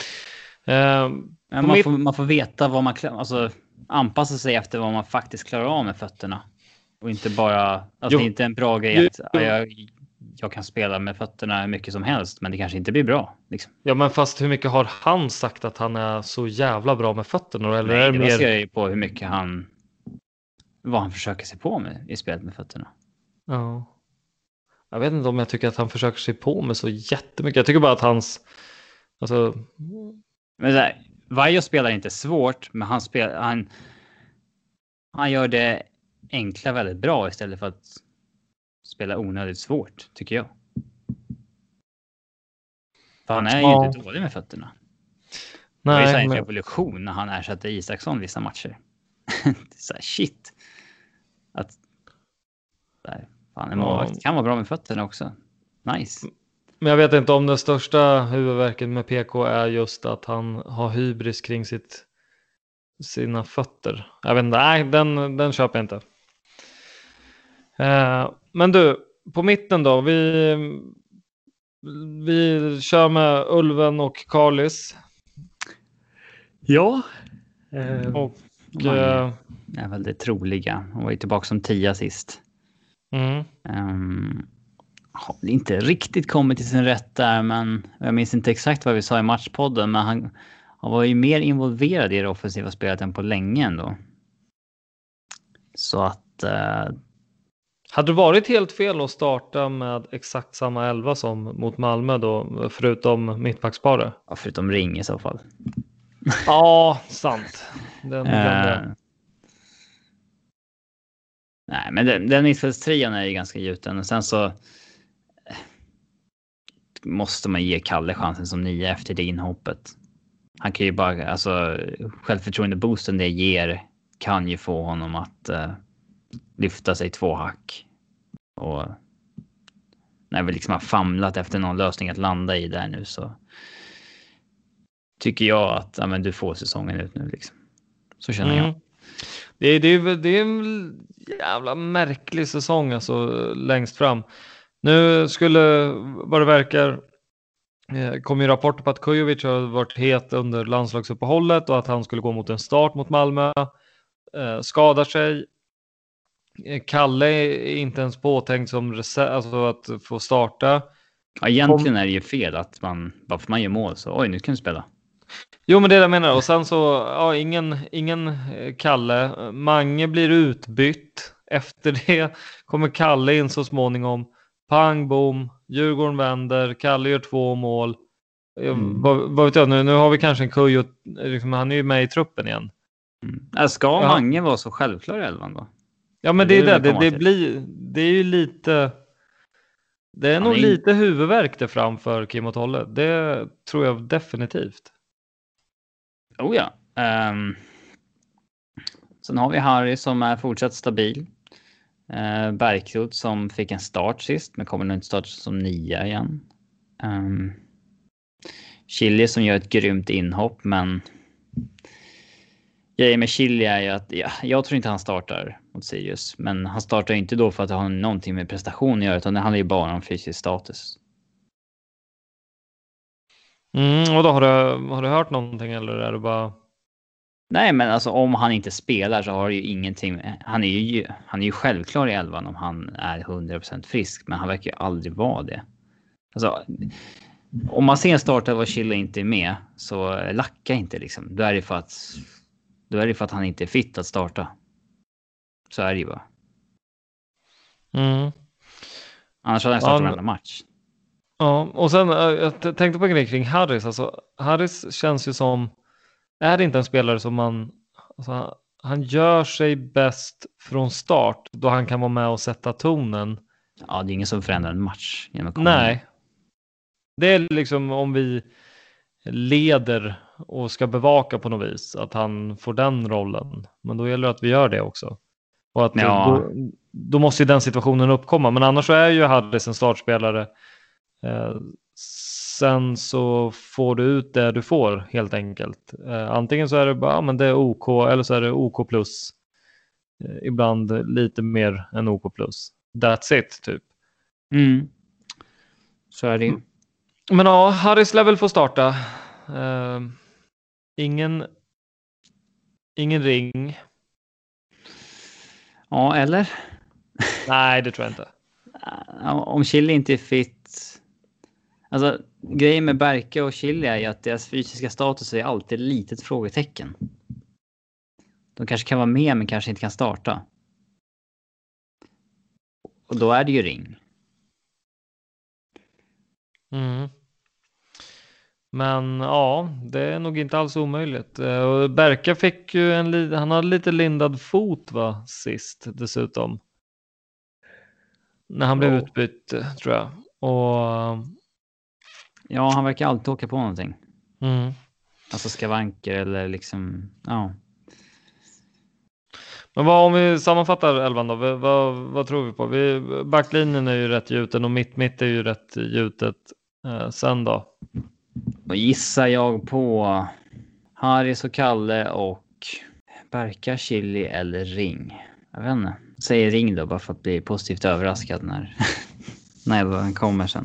Man får veta vad man alltså anpassa sig efter vad man faktiskt klarar av med fötterna. Och inte bara, alltså det är inte en bra grej att jag kan spela med fötterna hur mycket som helst, men det kanske inte blir bra. Liksom. Ja, men fast hur mycket har han sagt att han är så jävla bra med fötterna? Eller nej, är det mer... baserar ju på hur mycket vad han försöker sig på med i spelet med fötterna. Ja. Jag vet inte om jag tycker att han försöker sig på med så jättemycket. Jag tycker bara att hans... Alltså... Men så här, Vaihe spelar inte svårt, men han gör det enkla väldigt bra istället för att spela onödigt svårt, tycker jag. För han är ju inte dålig med fötterna. Nej, det är en revolution när han ersatte Isaksson vissa matcher. Det är så här, shit. Att där, fan, en målvakt kan vara bra med fötterna också. Nice. Men jag vet inte om det största huvudvärket med PK är just att han har hybris kring sina fötter. Jag vet inte, nej, den köper jag inte. Men du, på mitten då, vi kör med Ulven och Carlis. Ja. Och är väldigt troliga. Hon var ju tillbaka som 10 sist. Har inte riktigt kommit till sin rätt där, men jag minns inte exakt vad vi sa i matchpodden, men han var ju mer involverad i det offensiva spelet än på länge ändå. Så att hade det varit helt fel att starta med exakt samma 11 som mot Malmö då, förutom mittbacksparet? Ja, förutom Ring i så fall. Ja, sant. Nej, men den mittfältstrian är ju ganska gjuten. Och sen så måste man ge Kalle chansen som 9 efter det inhoppet. Han kan ju bara, alltså självförtroende-boosten det ger kan ju få honom att lyfta sig 2 hack. Och när vi liksom har famlat efter någon lösning att landa i där nu, så tycker jag att men du får säsongen ut nu liksom. Så känner jag. Det är en jävla märklig säsong alltså längst fram. Nu skulle, vad det verkar, kom ju rapporter på att Kujovic har varit het under landslagsuppehållet och att han skulle gå mot en start mot Malmö. Skadar sig. Kalle är inte ens påtänkt som alltså att få starta. Ja, egentligen är det ju fel att bara för man gör mål så nu kan du spela. Jo, men det jag menar. Och sen så, ingen Kalle. Mange blir utbytt. Efter det kommer Kalle in så småningom. Pang, boom. Djurgården vänder. Kalle gör 2 mål. Vad vet jag, nu har vi kanske en Kujo. Liksom, han är ju med i truppen igen. Ska Mange vara så självklar i 11 då? Ja, men det är ju lite... Det är nog lite huvudvärk där framför Kim och Tolle. Det tror jag definitivt. Oh ja. Sen har vi Harry som är fortsatt stabil. Bergkrot som fick en start sist, men kommer nu inte starta som 9 igen. Chile som gör ett grymt inhopp, men grejen med Chile är ju att jag tror inte han startar mot Sirius, men han startar inte då för att ha någonting med prestation att göra, utan det handlar ju bara om fysisk status. Och då har du hört någonting, eller är det bara... Nej, men alltså om han inte spelar så har det ju ingenting med... Han är ju självklar i 11 om han är 100% frisk, men han verkar ju aldrig vara det. Alltså, om man ser en starta var Chile inte är med, så lacka inte liksom. Då är det för att han inte är fit att starta. Så är det ju bara. Annars hade han startat varenda match. Ja, och sen jag tänkte på en grej kring Harris. Alltså, Harris känns ju som... Är det inte en spelare som alltså, han gör sig bäst från start, då han kan vara med och sätta tonen. Ja, det är ingen som förändrar en match. Nej. Det är liksom om vi leder och ska bevaka på något vis, att han får den rollen. Men då gäller det att vi gör det också. Och att då måste ju den situationen uppkomma. Men annars så är ju Harris en startspelare. Sen så får du ut det du får helt enkelt. Antingen så är det bara men det är OK, eller så är det OK plus. Ibland lite mer än OK plus. That's it typ. Så är det ju. Men ja, Harris level får starta. Ingen ring. Ja, eller? Nej, det tror jag inte. Om Chile inte är fit. Alltså, grejen med Berke och Chile är ju att deras fysiska status är alltid ett litet frågetecken. De kanske kan vara med, men kanske inte kan starta. Och då är det ju ring. Men ja, det är nog inte alls omöjligt. Och Berka fick ju han hade lite lindad fot sist dessutom. När han blev utbytt, tror jag. Och ja, han verkar alltid åka på någonting. Alltså skavanker eller liksom, ja. Men om vi sammanfattar 11 då, vad tror vi på? Backlinjen är ju rätt gjuten och mitt är ju rätt gjutet. Sen då? Då gissar jag på Harris och Kalle och Berka, Chili eller ring. Jag vet inte. Säger ring då bara för att bli positivt överraskad när den kommer sen.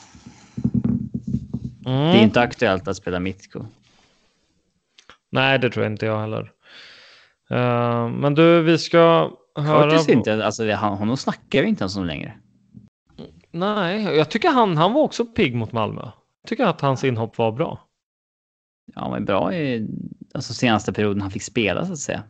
Det är inte aktuellt att spela Mitko. Nej, det tror jag inte jag heller. Men du, vi ska höra... Curtis inte, alltså honom snackar vi inte ens om längre. Nej, jag tycker han var också pigg mot Malmö. Jag tycker att hans inhopp var bra. Ja, men bra i alltså senaste perioden han fick spela så att säga.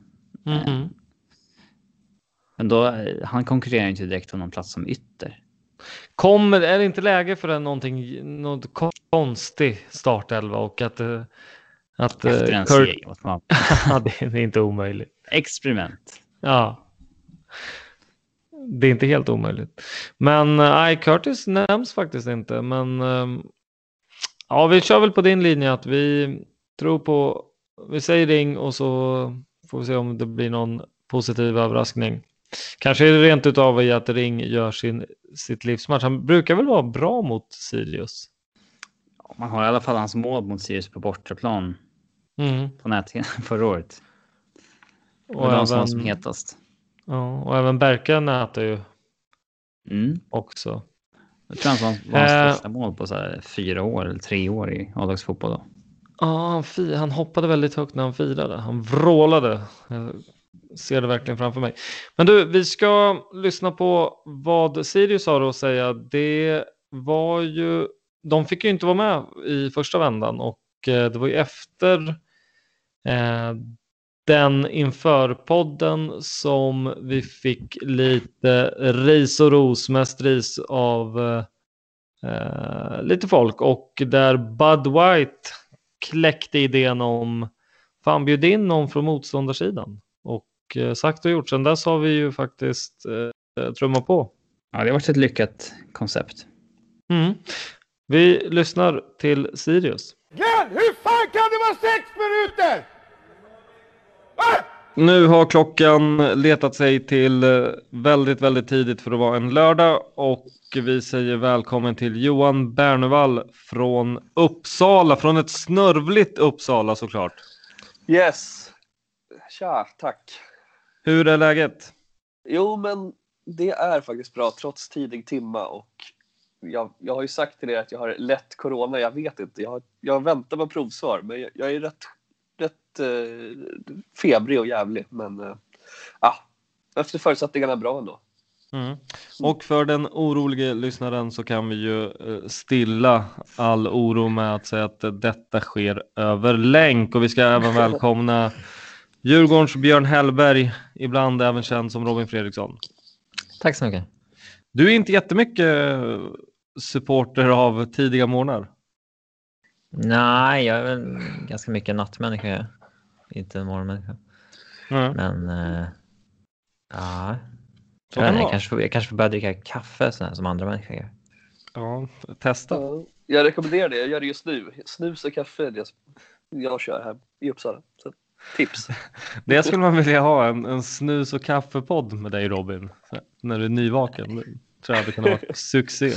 Men då, han konkurrerar inte direkt om någon plats som ytter. Är det inte läge för något konstig startelva och att efter en seger mot Malmö. Ja, det är inte omöjligt. Experiment. Ja. Det är inte helt omöjligt. Men Curtis nämns faktiskt inte. Men ja, vi kör väl på din linje att vi tror på, vi säger ring och så får vi se om det blir någon positiv överraskning. Kanske är det rent utav i att Ring gör sitt livsmatch. Han brukar väl vara bra mot Sirius. Man har i alla fall hans mål mot Sirius på bortaplan på nätet förra året. Och de som var som hetast. Ja, och även Berka nätar ju också. Jag tror han var hans första mål på så här 4 år eller 3 år i A-lagsfotboll då. Ja, han hoppade väldigt högt när han firade. Han vrålade. Jag ser det verkligen framför mig. Men du, vi ska lyssna på vad Sirius har att säga. Det var ju... De fick ju inte vara med i första vändan och det var ju efter den inför podden som vi fick lite ris och ros, mest ris av lite folk, och där Bud White kläckte idén om fan bjud in någon från motståndarsidan, och sagt och gjort, sen dess har vi ju faktiskt trummat på. Ja, det har varit ett lyckat koncept. Vi lyssnar till Sirius. Glenn, hur fan kan det vara 6 minuter? Nu har klockan letat sig till väldigt, väldigt tidigt för att vara en lördag och vi säger välkommen till Johan Bernevall från Uppsala, från ett snörvligt Uppsala såklart. Yes. Tja, tack. Hur är läget? Jo, men det är faktiskt bra trots tidig timma och jag har ju sagt till er att jag har lätt corona, jag vet inte. Jag väntar på provsvar, men jag är rätt febrig och jävlig, men efter förutsättningarna bra ändå. Och för den oroliga lyssnaren så kan vi ju stilla all oro med att säga att detta sker över länk, och vi ska även välkomna Djurgårdens Björn Hellberg, ibland även känd som Robin Fredriksson. Tack så mycket. Du är inte jättemycket supporter av tidiga morgnar. Nej, jag är väl ganska mycket nattmänniska. Inte en morgonmänniska. Men ja. Jag kanske får börja dricka kaffe sådär, som andra människor gör. Ja, testa. Jag rekommenderar det. Jag gör det just nu. Snus och kaffe är det jag kör här i Uppsala. Så, tips. Det skulle man vilja ha, en snus- och kaffepodd med dig, Robin. När du är nyvaken. Det tror jag det kan vara succé.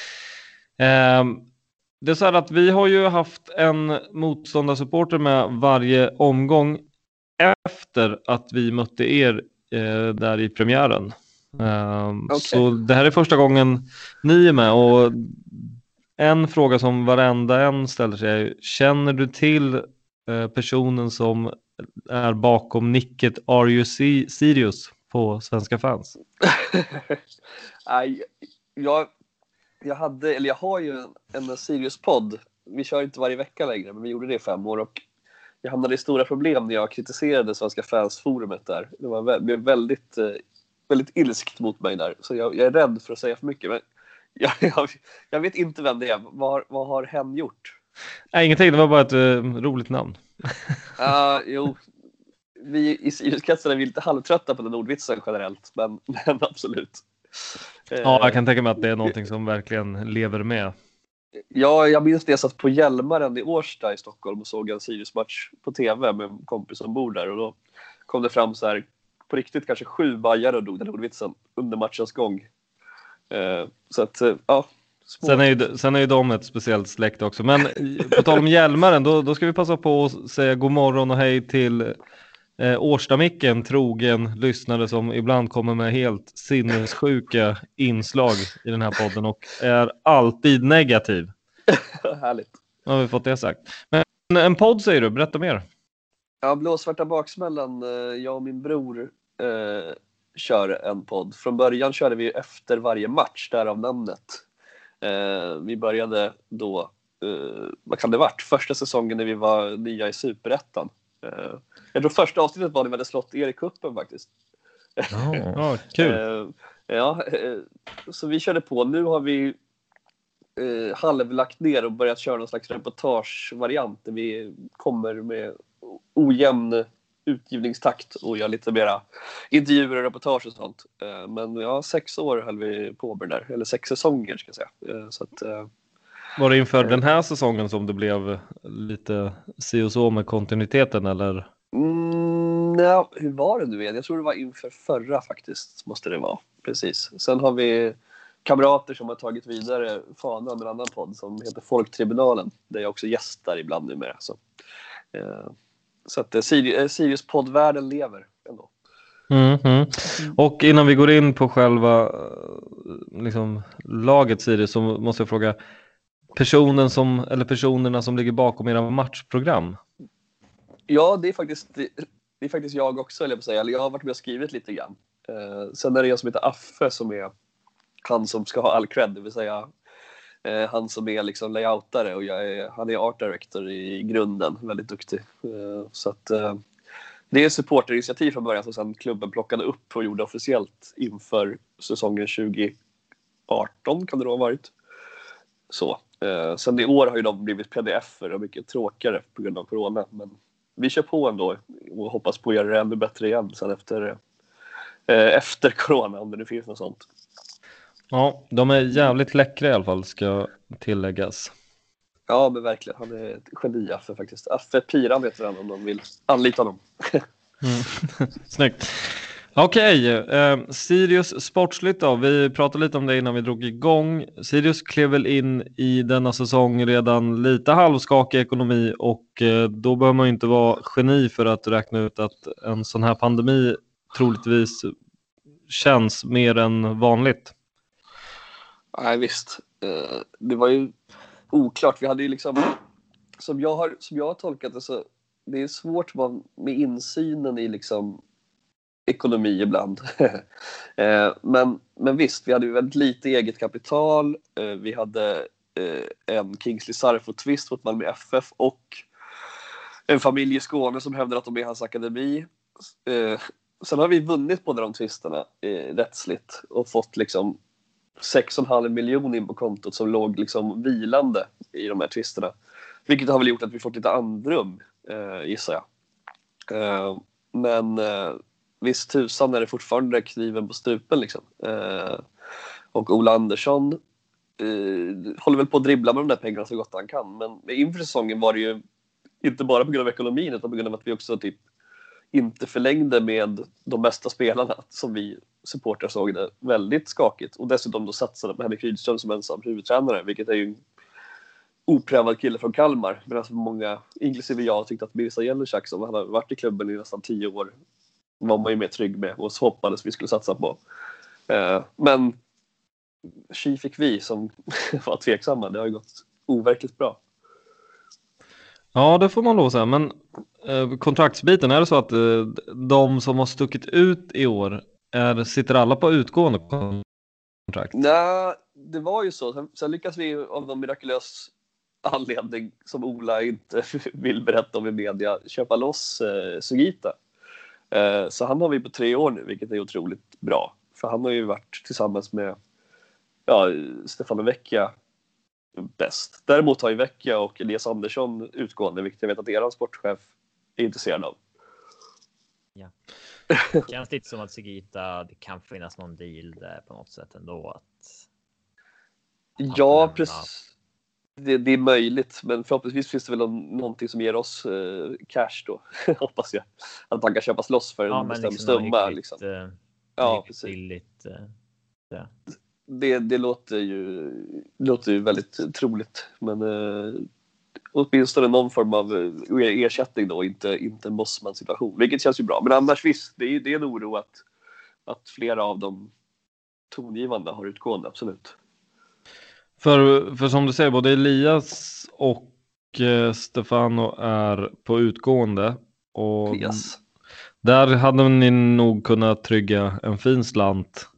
Det är så här att vi har ju haft en motståndarsupporter med varje omgång efter att vi mötte er där i premiären. Okay. Så det här är första gången ni är med, och en fråga som varenda en ställer sig är: känner du till personen som är bakom nicket Are You Serious på Svenska Fans? Nej, jag har ju en Sirius-podd. Vi kör inte varje vecka längre, men vi gjorde det i 5 år och jag hamnade i stora problem när jag kritiserade Svenska Fans-forumet där. Det blev väldigt ilskt mot mig där, så jag är rädd för att säga för mycket, men jag vet inte vem det är. Vad har hen gjort? Nej, ingenting, det var bara ett roligt namn. Jo, vi i Sirius-kretsen är lite halvtrötta på den ordvitsen generellt, men absolut. Ja, jag kan tänka mig att det är någonting som verkligen lever med. Ja, jag minns det. Jag satt på Hjälmaren i Årsta i Stockholm och såg en Sirius-match på tv med en kompis som bor där, och då kom det fram så här på riktigt kanske 7 bajare och dog den ordvitsen under matchens gång. Så att, ja. Sen är ju de ett speciellt släkt också. Men på tal om Hjälmaren, då ska vi passa på att säga god morgon och hej till Årstamicken, trogen lyssnare som ibland kommer med helt sinnessjuka inslag i den här podden och är alltid negativ. Härligt. Nu har vi fått det sagt. Men en podd säger du, berätta mer. Ja, Blåsvarta baksmällan. Jag och min bror kör en podd. Från början körde vi efter varje match, därav namnet. Vi började då, vad kan det varit? Första säsongen när vi var nya i Superettan. Jag tror första avsnittet var när vi hade slått er i kuppen faktiskt. Kul. Så vi körde på. Nu har vi halvlagt ner och börjat köra någon slags reportagevariant där vi kommer med ojämn utgivningstakt och gör lite mera intervjuer och reportage och sånt. Men 6 år höll vi på med det där. Eller 6 säsonger ska jag säga. Så att, var det inför den här säsongen som det blev lite si och så med kontinuiteten, eller? Nej, hur var det nu igen? Jag tror det var inför förra faktiskt, måste det vara. Precis. Sen har vi kamrater som har tagit vidare fanan med en annan podd som heter Folktribunalen, där jag också gästar ibland numera. Så att Sirius poddvärlden lever ändå. Och innan vi går in på själva liksom, laget Sirius, så måste jag fråga personerna som ligger bakom era matchprogram. Ja, det är faktiskt jag också, eller jag har varit med och skrivit lite grann. Sen är det jag som heter Affe som är han som ska ha all cred, det vill säga han som är liksom layoutare, och han är art director i grunden, väldigt duktig. Så att det är supporterinitiativ från början som sen klubben plockade upp och gjorde officiellt inför säsongen 2018 kan det då ha varit. Så. Sen i år har ju de blivit pdf-er och mycket tråkigare på grund av corona, men vi kör på ändå och hoppas på att göra det ännu bättre igen sen efter corona, om det nu finns något sånt. Ja, de är jävligt läckra i alla fall, ska tilläggas. Ja, men verkligen. Han är ett geni, Affe faktiskt. Affe Piran heter han, om de vill anlita honom. Snyggt. Okej, Sirius sportsligt då. Vi pratade lite om det innan vi drog igång. Sirius klev väl in i denna säsong redan lite halvskakig ekonomi och då behöver man ju inte vara geni för att räkna ut att en sån här pandemi troligtvis känns mer än vanligt. Nej, visst. Det var ju oklart. Vi hade ju liksom, som jag har tolkat det, så det är svårt med insynen i liksom ekonomi ibland. men visst, vi hade ju väldigt lite eget kapital. Vi hade en Kingsley Sarfo-twist mot Malmö FF och en familj i Skåne som hävdar att de är hans akademi. Sen har vi vunnit båda de twisterna rättsligt och fått liksom 6,5 miljoner in på kontot som låg liksom vilande i de här twisterna. Vilket har väl gjort att vi fått lite andrum, gissar jag. Men visst tusan är det fortfarande kniven på strupen liksom. Och Ola Andersson håller väl på att dribbla med de där pengarna så gott han kan. Men inför säsongen var det ju inte bara på grund av ekonomin utan på grund av att vi också typ inte förlängde med de bästa spelarna som vi supportrar såg det väldigt skakigt. Och dessutom då satsade på Henrik Rydström som ensam huvudtränare, vilket är ju en oprövad kille från Kalmar. Medan många, inklusive jag, tyckte att Mirza Jelusak som hade varit i klubben i nästan 10 år var man ju mer trygg med och så hoppades vi skulle satsa på. Men tji fick vi som var tveksamma. Det har ju gått overkligt bra. Ja, det får man lov att säga. Men kontraktsbiten, är det så att de som har stuckit ut i år sitter alla på utgående kontrakt? Nej, det var ju så. Sen lyckas vi av någon mirakulös anledning som Ola inte vill berätta om i media köpa loss Sugita. Så han har vi på 3 år nu, vilket är otroligt bra. För han har ju varit tillsammans med Stefano Vecchia bäst. Däremot har ju Vecchia och Elias Andersson utgående, vilket jag vet att er sportchef är intresserad av. Ja. Känns det inte som att Sugita, det kan finnas någon deal där på något sätt ändå? Ja, precis. Det är möjligt, men förhoppningsvis finns det väl någonting som ger oss cash då, hoppas jag. Att man kan köpas loss för en bestämd summa. Liksom. Ja, precis. Billigt, det låter ju väldigt troligt, men åtminstone någon form av ersättning då, inte en Bosman-situation, vilket känns ju bra. Men annars visst, det är en oro att flera av de tongivande har utgående, absolut. För som du säger, både Elias och Stefano är på utgående. Och yes. Där hade ni nog kunnat trygga en fin slant.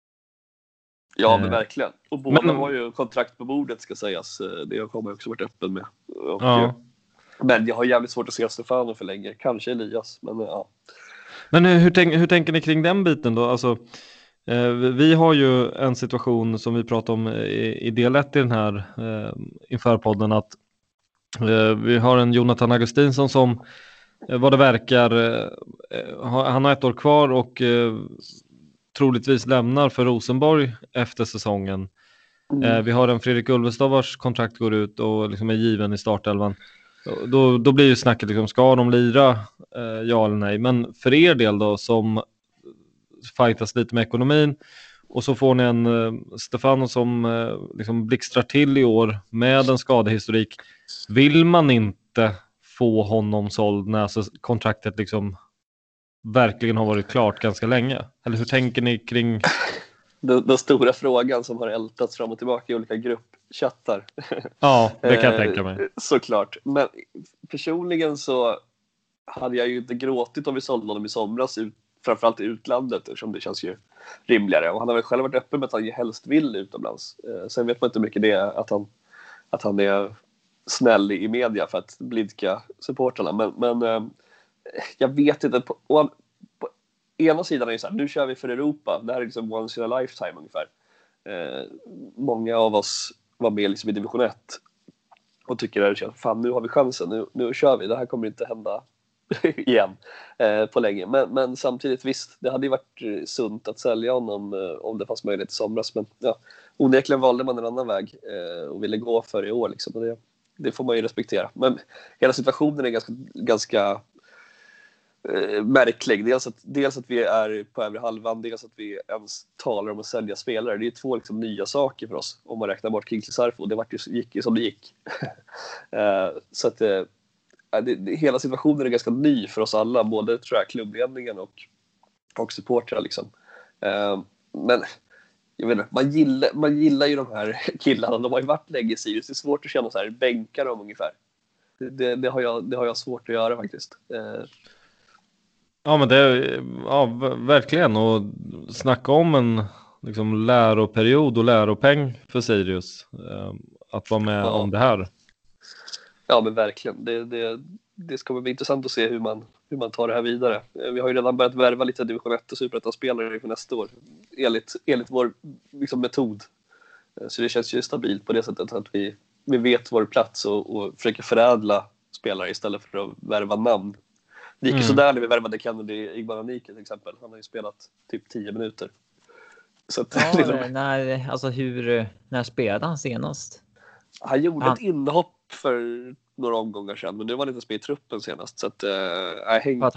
Ja, men verkligen. Och båda har ju kontrakt på bordet, ska sägas. Det har jag också varit öppen med. Och, men jag har jävligt svårt att se Stefano för länge. Kanske Elias, men ja. Men hur tänker ni kring den biten då? Alltså, vi har ju en situation som vi pratade om i del 1 i den här inför podden, att vi har en Jonathan Augustinsson som vad det verkar han har 1 år kvar och troligtvis lämnar för Rosenborg efter säsongen. Vi har en Fredrik Ulvestad vars kontrakt går ut och liksom är given i startelvan. Då blir ju snacket liksom, ska de lira ja eller nej? Men för er del då, som fightas lite med ekonomin, och så får ni en Stefano som liksom blixtrar till i år med en skadehistorik. Vill man inte få honom såld när kontraktet liksom verkligen har varit klart ganska länge? Eller hur tänker ni kring den stora frågan som har ältats fram och tillbaka i olika gruppchattar? Ja, det kan jag tänka mig. Såklart. Men personligen så hade jag ju inte gråtit om vi sålde honom i somras, framförallt i utlandet, eftersom det känns ju rimligare. Och han har väl själv varit öppen med att han helst vill utomlands. Sen vet man inte hur mycket det är att han är snäll i media för att blidka supporterna. Men jag vet inte. På ena sidan är det så här, nu kör vi för Europa. Det här är liksom once in a lifetime ungefär. Många av oss var med liksom i division 1 och tycker att fan, nu har vi chansen. Nu kör vi. Det här kommer inte hända igen på länge. Men samtidigt visst, det hade ju varit sunt att sälja honom om det fanns möjlighet i somras. Men ja, onekligen valde man en annan väg och ville gå för i år. Liksom. Och det får man ju respektera. Men hela situationen är ganska märklig. Dels att vi är på övre halvan, dels att vi ens talar om att sälja spelare. Det är 2 liksom nya saker för oss om man räknar bort Kingsley Sarfo. Det gick ju som det gick. Så att hela situationen är ganska ny för oss alla, både tror jag, klubbledningen och supportrar liksom. Men jag vet inte, man gillar ju de här killarna. De har ju varit länge i Sirius. Det är svårt att känna så här, bänka dem ungefär. Det har jag svårt att göra faktiskt. Ja, men verkligen. Och snacka om en liksom läroperiod och läropeng för Sirius. Att vara med om det här. Ja, men verkligen. Det ska bli intressant att se hur man tar det här vidare. Vi har ju redan börjat värva lite division 1 och superettan-spelare för nästa år. Enligt vår liksom, metod. Så det känns ju stabilt på det sättet att vi vet vår plats och försöker förädla spelare istället för att värva namn. Det gick ju sådär när vi värvade Kennedy Igbananike till exempel. Han har ju spelat typ 10 minuter. Så att, ja, liksom... när spelade han senast? Han gjorde ett inhopp för några omgångar sedan, men det var inte med i truppen senast. Så att, Henke... För att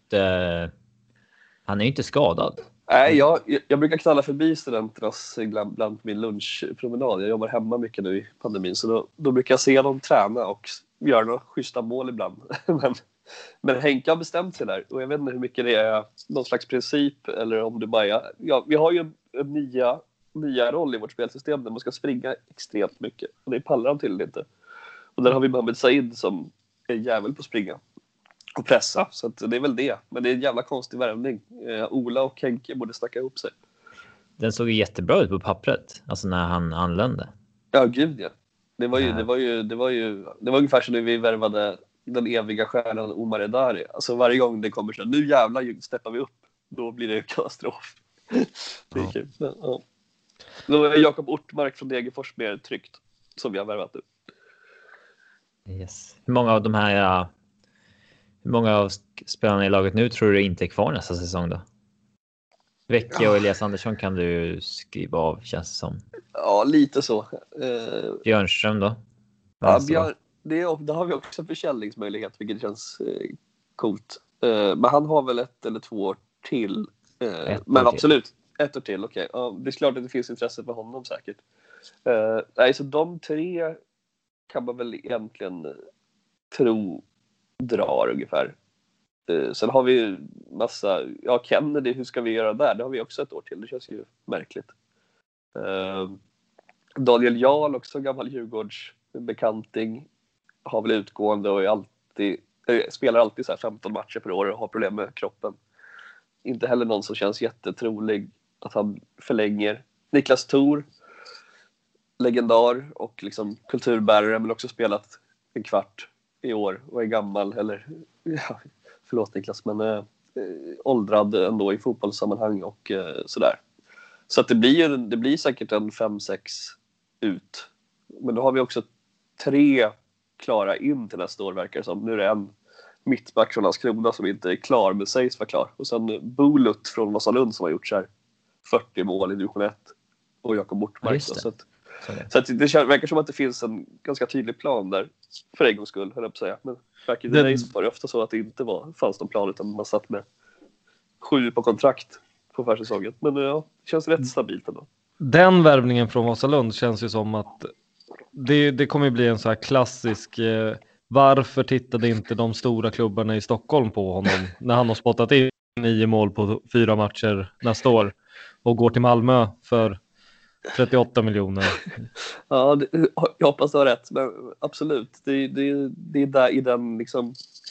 han är ju inte skadad. Nej, jag brukar knalla förbi studenternas ibland min lunchpromenad. Jag jobbar hemma mycket nu i pandemin, så då brukar jag se dem träna och göra några schyssta mål ibland. Men Henke har bestämt sig där, och jag vet inte hur mycket det är någon slags princip eller om det bara är... Ja, vi har ju en nya roll i vårt spelsystem där man ska springa extremt mycket, och det pallar han till inte. Och där har vi Mohamed Said som är jävel på att springa och pressa, så att det är väl det. Men det är en jävla konstig värvning. Ola och Henke borde snacka ihop sig. Den såg ju jättebra ut på pappret, alltså när han anlände. Ja, gud ja. Det var ungefär som när vi värvade den eviga stjärnan Omar Edari. Alltså varje gång det kommer så här, nu jävlar steppar vi upp, då blir det katastrof. Det är kul. Ja. Då är Jakob Ortmark från Degerfors mer tryggt, som vi har värvat nu. Yes. Hur många av spelarna i laget nu tror du inte är kvar nästa säsong då? Vecchia och Elias Andersson kan du skriva av, känns det som. Ja, lite så. Björnström då? Ja, där har vi också försäljningsmöjlighet, vilket känns coolt. Men han har väl 1 eller 2 år till. Men absolut, 1 år till, okej. Ja, det är klart att det finns intresse för honom säkert. Nej, så de 3 kan man väl egentligen tro drar ungefär. Sen har vi massa... Ja, Kennedy, hur ska vi göra där? Det har vi också 1 år till. Det känns ju märkligt. Daniel Jarl, också gammal Djurgårdsbekanting, har väl utgående och spelar alltid så här 15 matcher per år och har problem med kroppen. Inte heller någon som känns jättetrolig att han förlänger. Niklas Thor, legendar och liksom kulturbärare, men också spelat en kvart i år och är gammal, eller förlåt Niklas, men åldrad ändå i fotbollssammanhang och sådär. Så att det blir säkert en 5-6 ut. Men då har vi också 3 klara in till nästa år, verkar som. Nu är det en mittback från Landskrona som inte är klar, men sägs vara klar. Och sen Bulut från Vasalund som har gjort så här 40 mål i division 1. Och Jakob Ortmark. Så att det verkar som att det finns en ganska tydlig plan där. För en gångs skull, höll jag på att säga. Men back in the days var det ofta så att det inte fanns någon plan, utan man satt med 7 på kontrakt på försäsongen. Men ja, det känns rätt stabilt ändå. Den värvningen från Vasalund känns ju som att det kommer bli en så här klassisk varför tittade inte de stora klubbarna i Stockholm på honom när han har spottat in 9 mål på 4 matcher nästa år och går till Malmö för 38 miljoner. Ja, jag hoppas du har rätt, men absolut. Det är där i den liksom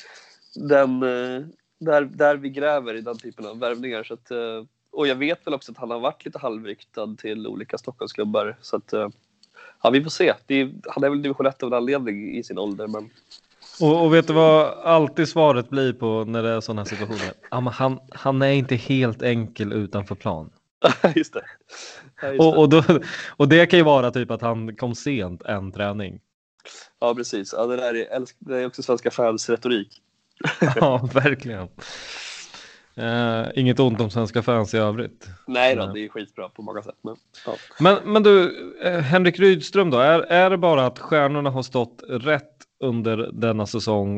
där vi gräver i den typen av värvningar, så att, och jag vet väl också att han har varit lite halvryktad till olika Stockholmsklubbar, så att ja, vi får se. Han är väl division 1 av en anledning i sin ålder, men... Och vet du vad alltid svaret blir på när det är sådana här situationer? Ja, men han är inte helt enkel utanför plan. Just det. Ja, just det. Och det kan ju vara typ att han kom sent en träning. Ja, precis. Ja, det är också svenska fans retorik. Ja, verkligen. Inget ont om svenska fans i övrigt. Nej då, det är skitbra på många sätt. Men du, Henrik Rydström då, är det bara att stjärnorna har stått rätt under denna säsong och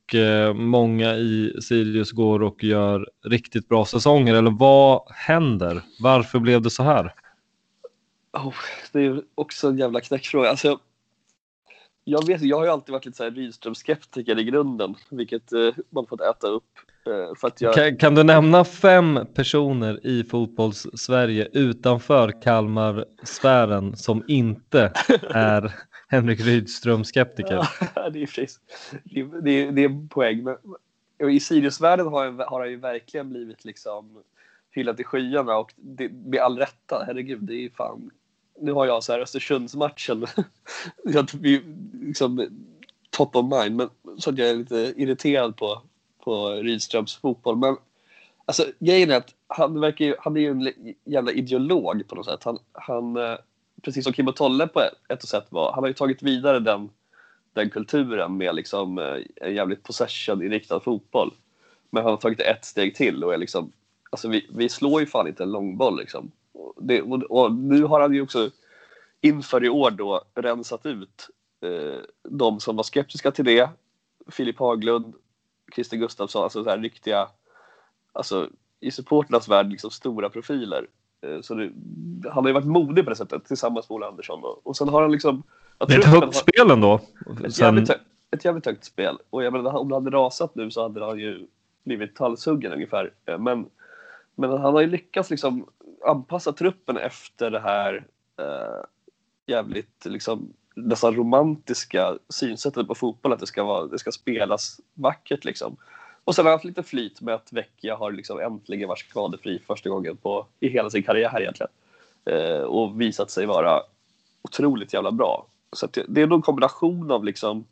många i Sirius går och gör riktigt bra säsonger, eller vad händer? Varför blev det så här? Det är ju också en jävla knäckfråga. Alltså, jag har ju alltid varit lite så här Rydström-skeptiker i grunden, vilket man fått äta upp. För att kan du nämna 5 personer i fotbolls-Sverige utanför Kalmar-sfären som inte är Henrik Rydström-skeptiker? Ja, det är precis. Det är en poäng. Men i Sirius-världen har han ju verkligen blivit liksom hyllat i skyarna, och det, med all rätta. Herregud, det är fan... Nu har jag så här Östersundsmatchen liksom top of mind, men så att jag är lite irriterad på Rydströms fotboll. Men alltså, grejen är att han är ju en jävla ideolog på något sätt. Han precis som Kim och Tolle på ett och sätt var, han har ju tagit vidare den kulturen med liksom en jävligt possession-inriktad fotboll. Men han har tagit ett steg till och är liksom, alltså vi slår ju fan inte en långboll liksom. Och nu har han ju också inför i år då rensat ut de som var skeptiska till det. Filip Haglund, Christer Gustafsson, alltså så här riktiga, alltså i supporternas värld liksom stora profiler. Så han har ju varit modig på det sättet tillsammans med Ola Andersson. Och sen har han liksom... Det är ett högt spel ändå. Ett jävligt högt spel. Och jag menar, om det hade rasat nu så hade han ju blivit halshuggen ungefär. Men han har ju lyckats liksom anpassa truppen efter det här jävligt liksom nästan romantiska synsättet på fotboll, att det ska spelas vackert liksom. Och sen har han haft lite flyt med att Vecchia har liksom äntligen varit skadefri första gången i hela sin karriär egentligen. Och visat sig vara otroligt jävla bra. Så att det är nog en kombination av liksom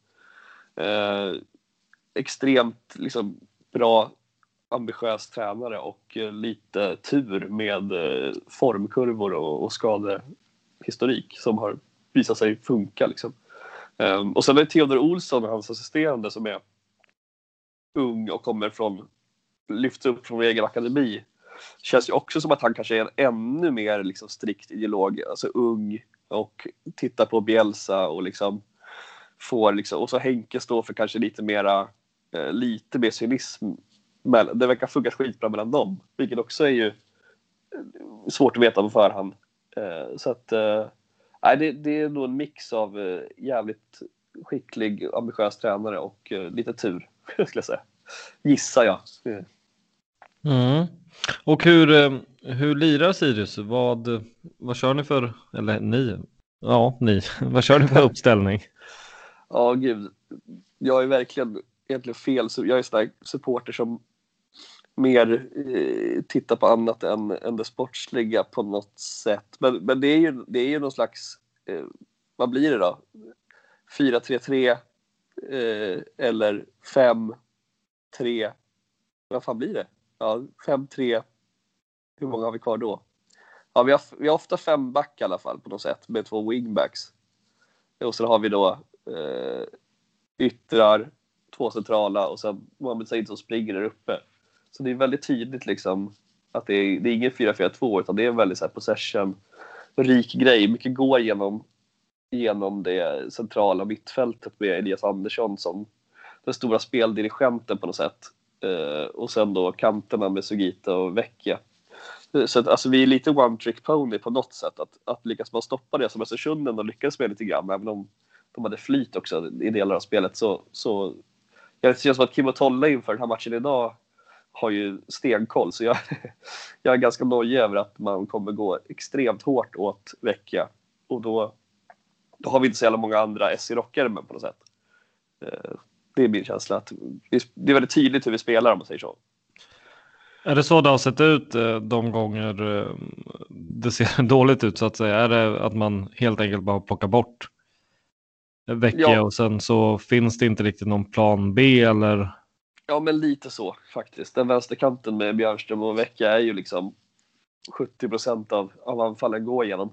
extremt liksom bra, ambitiös tränare och lite tur med formkurvor och skadehistorik som har visat sig funka liksom. Och sen är det Theodor Olsson, hans assisterande, som är ung och lyfts upp från egen akademi. Känns ju också som att han kanske är en ännu mer liksom strikt ideolog, alltså ung, och tittar på Bielsa och liksom får liksom, och så Henke står för kanske lite mer cynism. Det verkar funka skitbra mellan dem, vilket också är ju svårt att veta på förhand. Så att det är nog en mix av jävligt skicklig, ambitiös tränare och lite tur, skulle jag säga. Gissar jag. Och hur lirar Sirius? Vad kör ni för, eller ni? Ja, ni. Vad kör ni för uppställning? Ja, gud. Jag är verkligen egentligen fel. Jag är sån supporter som mer tittar på annat än det sportsliga på något sätt. Men det är ju någon slags, vad blir det då? 4-3-3 eller 5-3. Vad fan blir det? Ja, 5-3. Hur många har vi kvar då? Ja, vi har ofta 5 back i alla fall på något sätt, med 2 wingbacks. Och sen har vi då yttrar, 2 centrala, och sen Mohamed Said som springer där uppe. Så det är väldigt tydligt liksom att det är ingen 4-4-2, utan det är en väldigt så här possession rik grej. Mycket går genom det centrala mittfältet med Elias Andersson som den stora speldirigenten på något sätt. Och sen då kanterna med Sugita och Vecchia. Så att, alltså, vi är lite one trick pony på något sätt. Att lyckas man stoppa det som Östersunden och lyckades med lite grann, även om de hade flyt också i delar av spelet, så jag känns som att Kim och Tolle inför den här matchen idag har ju stenkoll, så jag är ganska nöjd över att man kommer gå extremt hårt åt Vecchia, och då har vi inte så jävla många andra SC-rockare med på något sätt. Det är min känsla, att det är väldigt tydligt hur vi spelar, om man säger så. Är det så det har sett ut de gånger det ser dåligt ut, så att säga? Är det att man helt enkelt bara plockar bort Vecchia och sen så finns det inte riktigt någon plan B, eller? Ja, men lite så faktiskt. Den vänsterkanten med Björnström och Vecchia är ju liksom 70% av anfallen går igenom.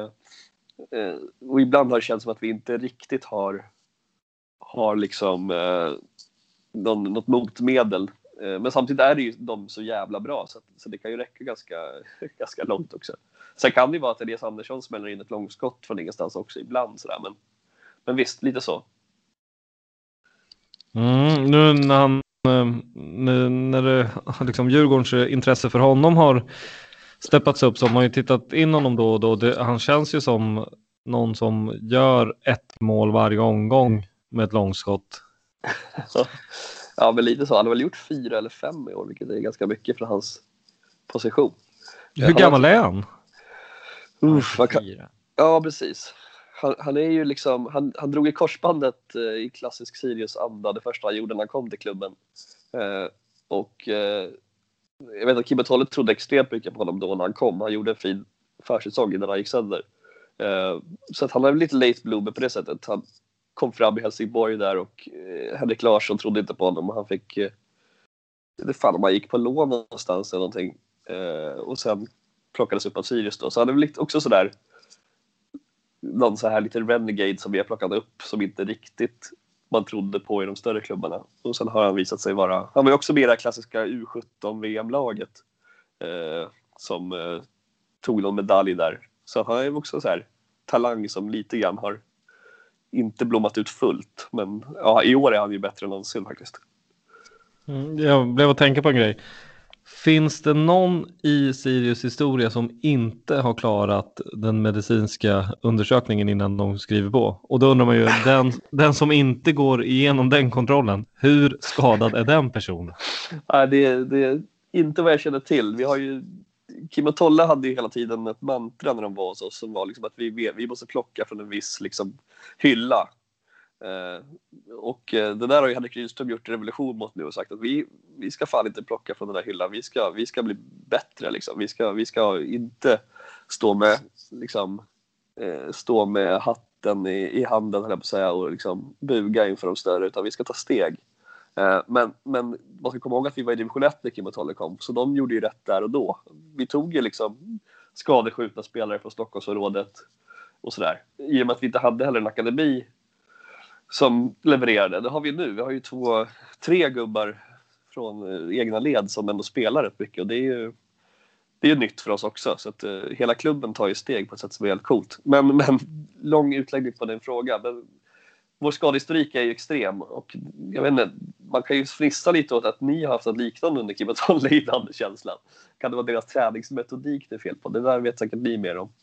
Och ibland har det känts som att vi inte riktigt har liksom något motmedel. Men samtidigt är det ju de så jävla bra, så det kan ju räcka ganska långt också. Sen kan det ju vara att Elias Andersson smäller in ett långskott från ingenstans också ibland sådär, men visst, lite så. Nu när det, liksom Djurgårdens intresse för honom har steppats upp, så har man ju tittat in honom då och då. Han känns ju som någon som gör ett mål varje omgång med ett långskott. Ja, men lite så. Han har väl gjort 4 eller 5 i år, vilket är ganska mycket för hans position. Hur gammal är han? Ja, precis. Han är ju liksom, han drog i korsbandet i klassisk Sirius-anda det första han gjorde när han kom till klubben. Jag vet att Kim Tolle trodde extremt mycket på honom då när han kom. Han gjorde en fin försäsong innan han gick sönder. Så att han är lite late bloomer på det sättet. Han kom fram i Helsingborg där och Henrik Larsson trodde inte på honom. Och han fick, det fan om han gick på lån någonstans eller någonting. Och sen plockades upp av Sirius då. Så han är väl också sådär, någon så här lite renegade som vi har plockat upp som inte riktigt man trodde på i de större klubbarna. Och sen har han visat sig vara, han var ju också med i det klassiska U17 VM-laget som tog någon medalj där. Så han är ju också så här talang som lite grann har inte blommat ut fullt. Men ja, i år är han ju bättre än någonsin faktiskt. Jag blev att tänka på en grej. Finns det någon i Sirius historia som inte har klarat den medicinska undersökningen innan de skriver på? Och då undrar man ju, den som inte går igenom den kontrollen, hur skadad är den personen? Ja, det är inte vad jag känner till. Vi har ju, Kim och Tolle hade ju hela tiden ett mantra när de var hos oss som var liksom att vi måste plocka från en viss liksom hylla. Och det där har ju Henrik Rydström gjort revolution mot nu och sagt att vi ska fan inte plocka från den där hyllan, vi ska bli bättre liksom. Vi ska inte stå med hatten i handen, höll jag på att säga, och liksom buga inför de större, utan vi ska ta steg. Men man ska komma ihåg att vi var i division 1 när Kim och Tolle kom, så de gjorde ju rätt där och då. Vi tog ju liksom skadeskjutna spelare från Stockholmsområdet och sådär. I och med att vi inte hade heller en akademi som levererade. Det har vi nu. Vi har ju 3 gubbar från egna led som ändå spelar rätt mycket. Och det är ju nytt för oss också. Så att hela klubben tar ju steg på ett sätt som är helt coolt. Men lång utläggning på den frågan. Men vår skadehistorik är ju extrem. Och jag vet inte, man kan ju fnissa lite åt att ni har haft något liknande under Kim och Tolle innan, känslan. Kan det vara deras träningsmetodik det är fel på? Det där vet säkert ni mer om.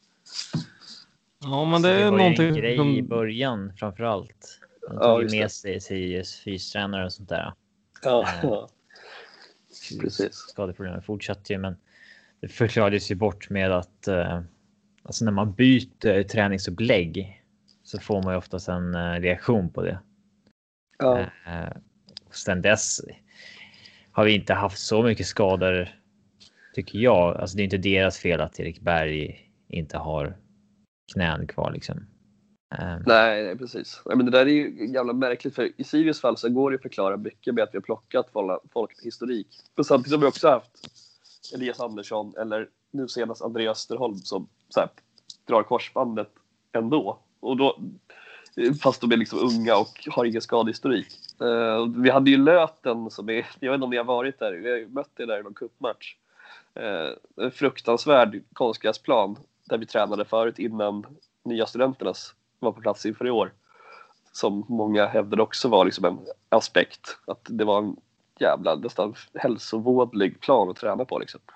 Ja, men det är någonting en grej i början framförallt. De tog ju med sig Sirius fystränare och sånt där. Ja. Precis. Skadeproblemen fortsatte ju, men det förklarades ju bort med att alltså när man byter träningsupplägg så får man ju oftast en reaktion på det. Ja. Och sen dess har vi inte haft så mycket skador, tycker jag. Alltså det är inte deras fel att Erik Berg inte har knän kvar liksom. Nej, precis. Men det där är ju jävla märkligt, för i Sirius fall så går det att förklara mycket med att vi har plockat folk historik. Och samtidigt har vi också haft Elias Andersson eller nu senast Andreas Österholm som så här, drar korsbandet ändå. Och då, fast de är liksom unga och har ingen skadehistorik. Vi hade ju Löten som är, jag vet inte om ni har varit där, vi har ju mött det där i någon cupmatch. En fruktansvärd konstgräsplan där vi tränade förut innan nya studenternas var på plats inför i år. Som många hävdade också var liksom en aspekt. Att det var en jävla nästan hälsovådlig plan att träna på liksom.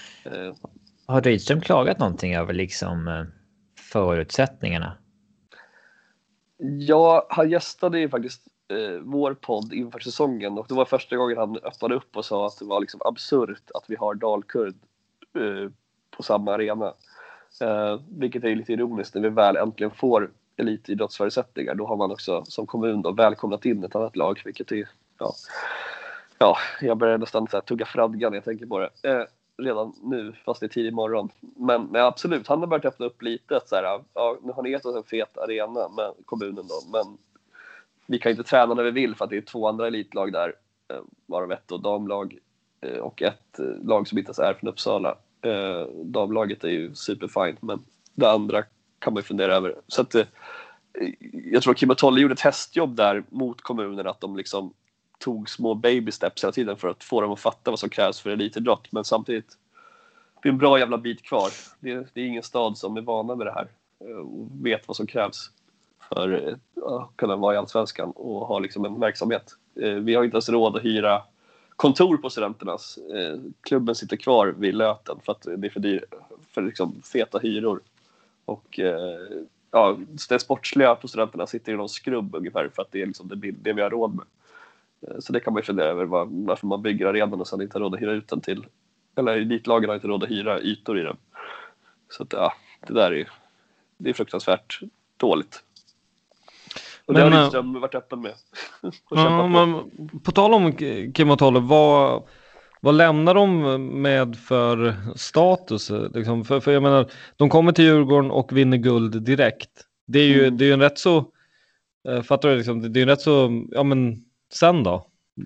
Har Rydström klagat någonting över liksom förutsättningarna? Ja, han gästade ju faktiskt vår podd inför säsongen. Och det var första gången han öppnade upp och sa att det var liksom absurt att vi har Dalkurd på samma arena. Vilket är lite ironiskt när vi väl äntligen får elitidrottsförutsättningar. Då har man också som kommun då välkomnat in ett annat lag, vilket är ja, jag börjar nästan så här tugga fradgan när jag tänker på det redan nu, fast det är tidig morgon. Men absolut, han har börjat öppna upp lite så här, ja, nu har ni gett oss en fet arena med kommunen då, men vi kan inte träna när vi vill för att det är 2 andra elitlag där, varav ett och damlag och ett lag som inte är från Uppsala. Damlaget är ju superfint, men det andra kan man ju fundera över. Så att jag tror Kim och Tolle gjorde ett testjobb där mot kommunen, att de liksom tog små baby steps hela tiden för att få dem att fatta vad som krävs för elitidrott. Men samtidigt, det är en bra jävla bit kvar. Det är ingen stad som är vana med det här och vet vad som krävs för att kunna vara i Allsvenskan och ha liksom en verksamhet. Vi har inte ens råd att hyra kontor på Studenternas. Klubben sitter kvar vid Löten för att det är för dyrt, för liksom feta hyror. Och det sportsliga på Studenterna sitter i någon skrubb ungefär för att det är liksom det vi har råd med. Så det kan man ju fundera över varför man bygger arenan och sen inte har råd att hyra ut den till, eller elitlagen har inte råd att hyra ytor i den. Så att, det där är fruktansvärt dåligt. Och det har Rydström varit öppen med. På tal om Kim och Tolle, vad lämnar de med för status? Liksom? För jag menar, de kommer till Djurgården och vinner guld direkt. Det är ju en rätt så, fattar du liksom, det är en rätt så, ja men sen då?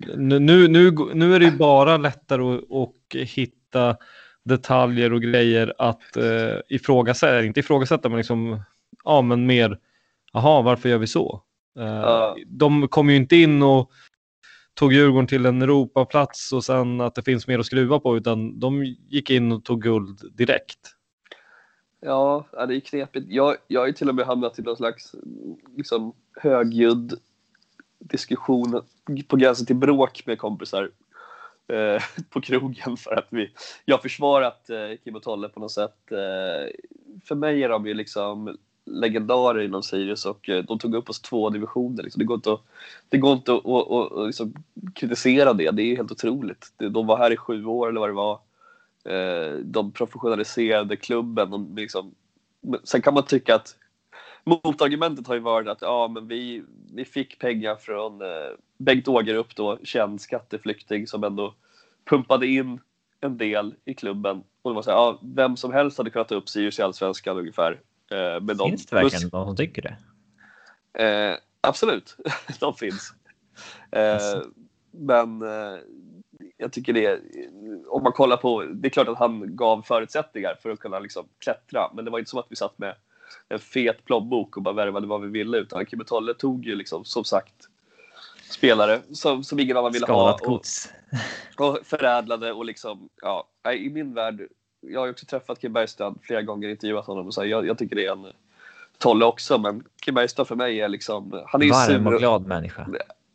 Nu är det ju bara lättare att hitta detaljer och grejer att inte ifrågasätta, men liksom, ja men mer, varför gör vi så? De kom ju inte in och tog Djurgården till en Europaplats och sen att det finns mer att skruva på, utan de gick in och tog guld direkt. Ja, det är knepigt. Jag har ju till och med hamnat i någon slags liksom högljudd diskussion på gränsen till bråk med kompisar på krogen för att jag försvarat Kim och Tolle på något sätt. För mig är de ju liksom legendarer inom Sirius och de tog upp oss 2 divisioner. Liksom. Det går inte att liksom kritisera det. Det är helt otroligt. De var här i 7 år eller vad det var. De professionaliserade klubben. Liksom. Sen kan man tycka att motargumentet har ju varit att men vi fick pengar från Bengt Ågerup då, känd skatteflykting som ändå pumpade in en del i klubben. Och det var så här, vem som helst hade kunnat ta upp Sirius i Allsvenskan ungefär. Finns det verkligen de som tycker det? Absolut, de finns. Men jag tycker det, om man kollar på, det är klart att han gav förutsättningar för att kunna liksom klättra, men det var inte som att vi satt med en fet plånbok och bara värvade vad vi ville, utan Kim och Tolle tog ju liksom, som sagt, spelare som ingen annan ville ha och förädlade och liksom, i min värld, jag har ju också träffat Kim Bergstrand flera gånger, intervjuat honom och så jag tycker det är en Tolle också, men Kim Bergstrand för mig är liksom, han är varm och glad människa.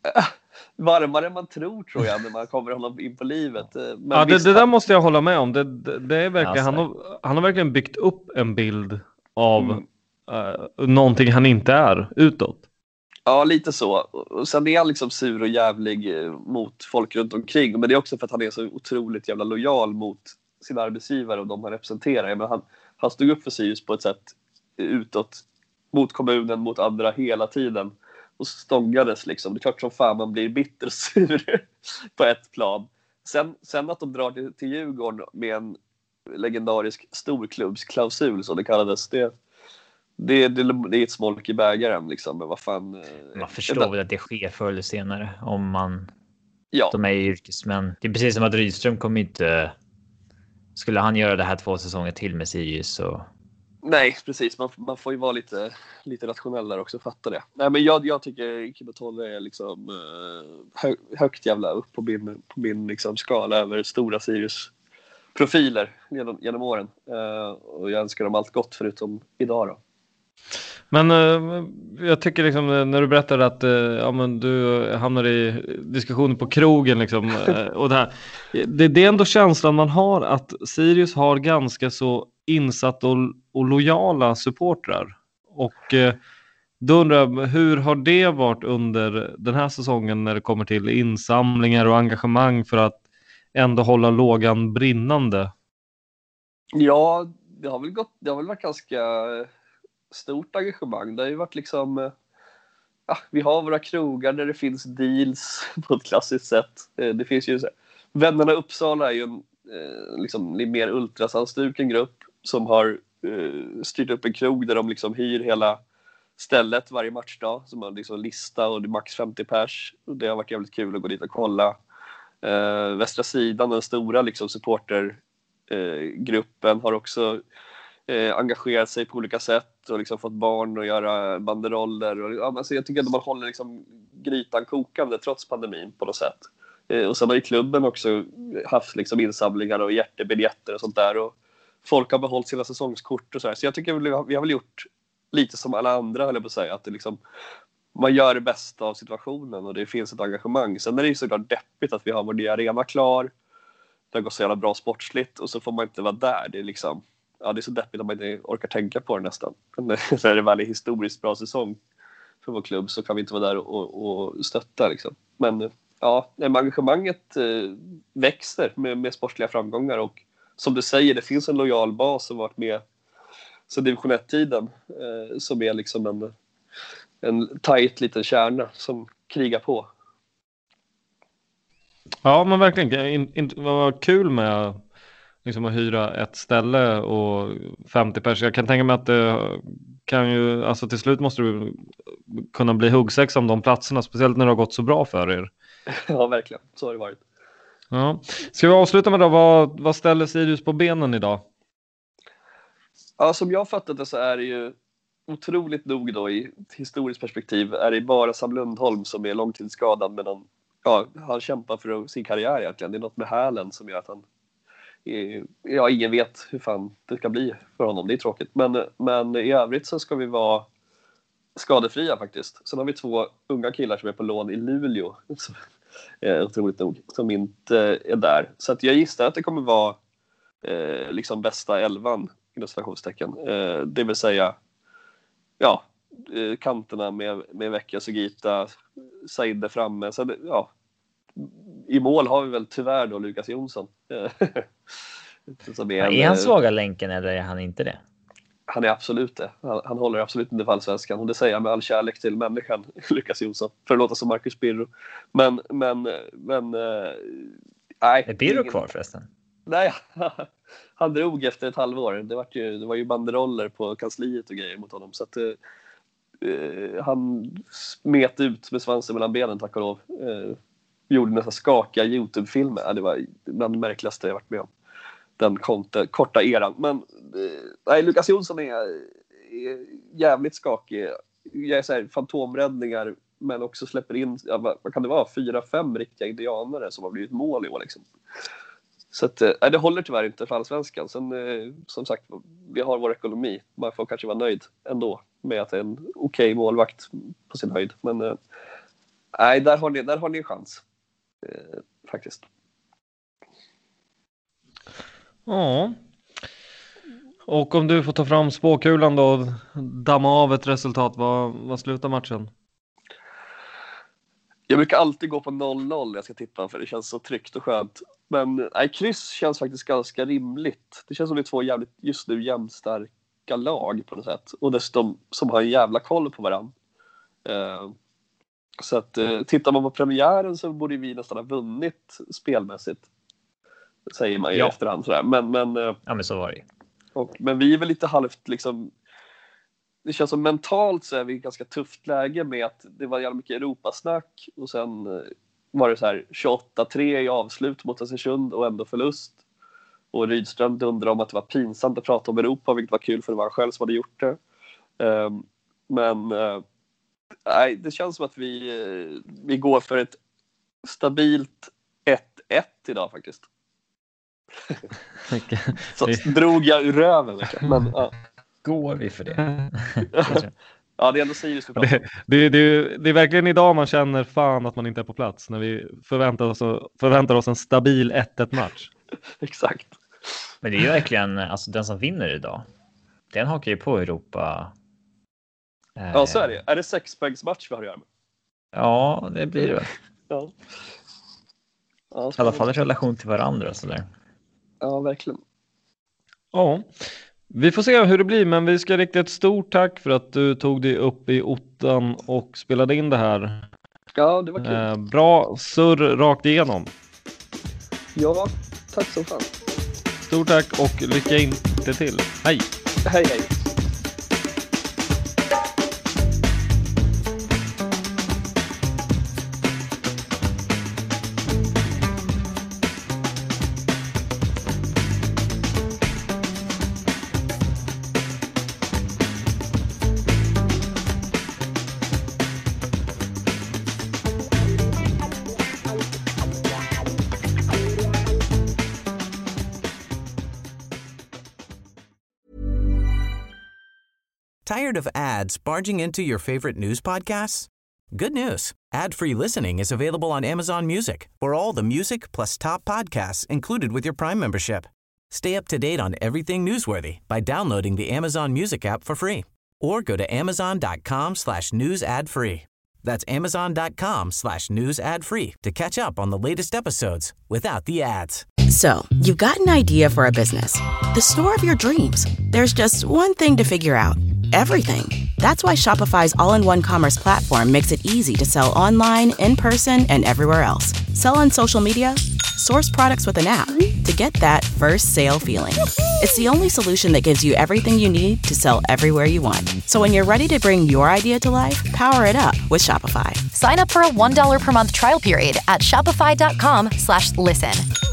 Varmare än man tror jag när man kommer honom in på livet. Men det där måste jag hålla med om. Det är verkligen, han har verkligen byggt upp en bild av någonting han inte är utåt. Ja, lite så. Och sen är han liksom sur och jävlig mot folk runt omkring. Men det är också för att han är så otroligt jävla lojal mot sina arbetsgivare och de han representerar. Men han stod upp för Sirius på ett sätt utåt, mot kommunen, mot andra hela tiden. Och stångades liksom. Det är klart som fan man blir bitter och sur på ett plan. Sen att de drar till Djurgården med en legendarisk storklubbsklausul, så det kallades, det är ett smolk i bägaren liksom. Men vad fan, man förstår väl att det sker förr eller senare om man de är yrkesmän. Det är precis som att Rydström kommer inte, skulle han göra det här 2 säsonger till med Sirius så. Nej, precis. Man får ju vara lite rationell där också, fatta det. Nej, men jag tycker Kim och Tolle är liksom högt jävla upp på min liksom skala över stora Sirius-profiler genom åren. Och jag önskar dem allt gott förutom idag då. Men jag tycker liksom när du berättar att du hamnar i diskussioner på krogen liksom, och det här. Det är ändå känslan man har att Sirius har ganska så insatt och lojala supportrar. Och då undrar jag, hur har det varit under den här säsongen när det kommer till insamlingar och engagemang för att ändå hålla lågan brinnande? Ja, det har väl varit ganska stort engagemang. Det har ju varit liksom, vi har våra krogar där det finns deals på ett klassiskt sätt. Det finns ju så här, Vännerna Uppsala är ju en liksom mer ultrasanstruken grupp som har styrt upp en krog där de liksom hyr hela stället varje matchdag, som har liksom lista och det är max 50 pers. Och det har varit jävligt kul att gå dit och kolla. Västra sidan, den stora liksom supportergruppen, har också engagerat sig på olika sätt och liksom fått barn att göra banderoller. Och, alltså jag tycker att man håller liksom grytan kokande trots pandemin på något sätt. Och sen har ju klubben också haft liksom insamlingar och hjärtebiljetter och sånt där. Och folk har behållit sina säsongskort och så här. Så jag tycker vi har väl gjort lite som alla andra, höll jag på att säga, att det liksom, man gör det bästa av situationen och det finns ett engagemang. Sen är det ju såklart deppigt att vi har vår nya arena klar. Det har gått så jävla bra sportsligt och så får man inte vara där. Det är liksom, ja, det är så deppigt att man inte orkar tänka på det nästan. När det väl är historiskt bra säsong för vår klubb så kan vi inte vara där och stötta liksom. Men ja, engagemanget växer med sportsliga framgångar och som du säger, det finns en lojal bas som varit med så division 1-tiden som är liksom en tajt liten kärna som krigar på. Ja, men verkligen. Det var kul med liksom att hyra ett ställe och 50 personer. Jag kan tänka mig att det kan ju, alltså till slut måste du kunna bli huggsex om de platserna, speciellt när det har gått så bra för er. Ja, verkligen. Så har det varit. Ja. Ska vi avsluta med då, vad ställer Sirius på benen idag? Ja, som jag fattat det så är det ju otroligt nog då i ett historiskt perspektiv är det bara Sam Lundholm som är långtidsskadad, men han kämpar för sin karriär egentligen. Det är något med hälen som gör att han ingen vet hur fan det ska bli för honom. Det är tråkigt. Men i övrigt så ska vi vara skadefria faktiskt. Sen har vi 2 unga killar som är på lån i Luleå. Otroligt nog. Som inte är där. Så att jag gissar att det kommer vara liksom bästa 11 inom citationstecken. Det vill säga kanterna med Vecchia, Sugita, Said framme. Så i mål har vi väl tyvärr då Lukas Jonsson. Är han svaga länken eller är han inte det? Han är absolut det. Han håller absolut inte för allsvenskan. Och det säger jag med all kärlek till människan, Lukas Jonsson. För att låta som Marcus Birro. Men nej. Är Birro kvar förresten? Nej, han drog efter ett halvår. Det var ju banderoller på kansliet och grejer mot honom. Så att han smet ut med svansen mellan benen, tack och lov. Gjorde nästan skakiga YouTube-filmer. Det var bland det märkligaste jag varit med om. Den korta eran. Men nej, Lukas Jonsson är jävligt skakig. Jag är så här, fantomräddningar, men också släpper in, vad kan det vara, 4-5 riktiga indianare som har blivit mål i år liksom. Så att, det håller tyvärr inte för allsvenskan. Sen som sagt, vi har vår ekonomi. Man får kanske vara nöjd ändå med att det är en okej målvakt på sin höjd. Men nej, där har ni en chans faktiskt. Ja. Och om du får ta fram spåkulan då och damma av ett resultat, vad slutar matchen? Jag brukar alltid gå på 0-0 jag ska tippa, för det känns så tryggt och skönt. Men kryss känns faktiskt ganska rimligt. Det känns som det är 2 jävligt just nu jämnstarka lag på något sätt. Och dessutom som har en jävla koll på varandra. Så att tittar man på premiären så borde vi nästan ha vunnit spelmässigt. Säger man ju i efterhand sådär. Men så var det. Men vi är väl lite halvt liksom. Det känns som mentalt så är vi i ganska tufft läge med att det var jävla mycket Europasnack. Och sen var det så här 28-3 i avslut mot Östersund och ändå förlust. Och Rydström undrade om att det var pinsamt att prata om Europa, vilket var kul för det var han själv som hade gjort det. Nej, det känns som att vi går för ett stabilt 1-1 idag faktiskt. Så drog jag ur röven. Men, ja. Går vi för det? Ja, det är ändå Sirius vi pratar om. Det är verkligen idag man känner fan att man inte är på plats. När vi förväntar oss en stabil 1-1 match. Exakt. Men det är ju verkligen, alltså den som vinner idag, den hakar ju på Europa. Ja, så är det. Är det 6-poängsmatch vi har att göra med? Ja, det blir det väl. Ja. I alla fall i relation till varandra sådär. Ja, verkligen. Ja, vi får se hur det blir, men vi ska rikta ett stort tack för att du tog dig upp i ottan och spelade in det här. Ja, det var kul. Bra surr rakt igenom. Ja, tack så fan. Stort tack och lycka inte till. Hej! Hej, hej. Tired of ads barging into your favorite news podcasts? Good news. Ad-free listening is available on Amazon Music for all the music plus top podcasts included with your Prime membership. Stay up to date on everything newsworthy by downloading the Amazon Music app for free or go to amazon.com/news ad free. That's amazon.com/news ad free to catch up on the latest episodes without the ads. So, you've got an idea for a business, the store of your dreams. There's just one thing to figure out. Everything. That's why Shopify's all-in-one commerce platform makes it easy to sell online, in person, and everywhere else. Sell on social media, source products with an app to get that first sale feeling. It's the only solution that gives you everything you need to sell everywhere you want. So when you're ready to bring your idea to life, power it up with Shopify. Sign up for a $1 per month trial period at shopify.com/listen.